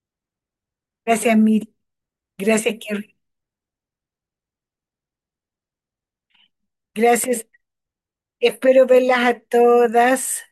Gracias, Miri. Gracias, gracias. Espero verlas a todas.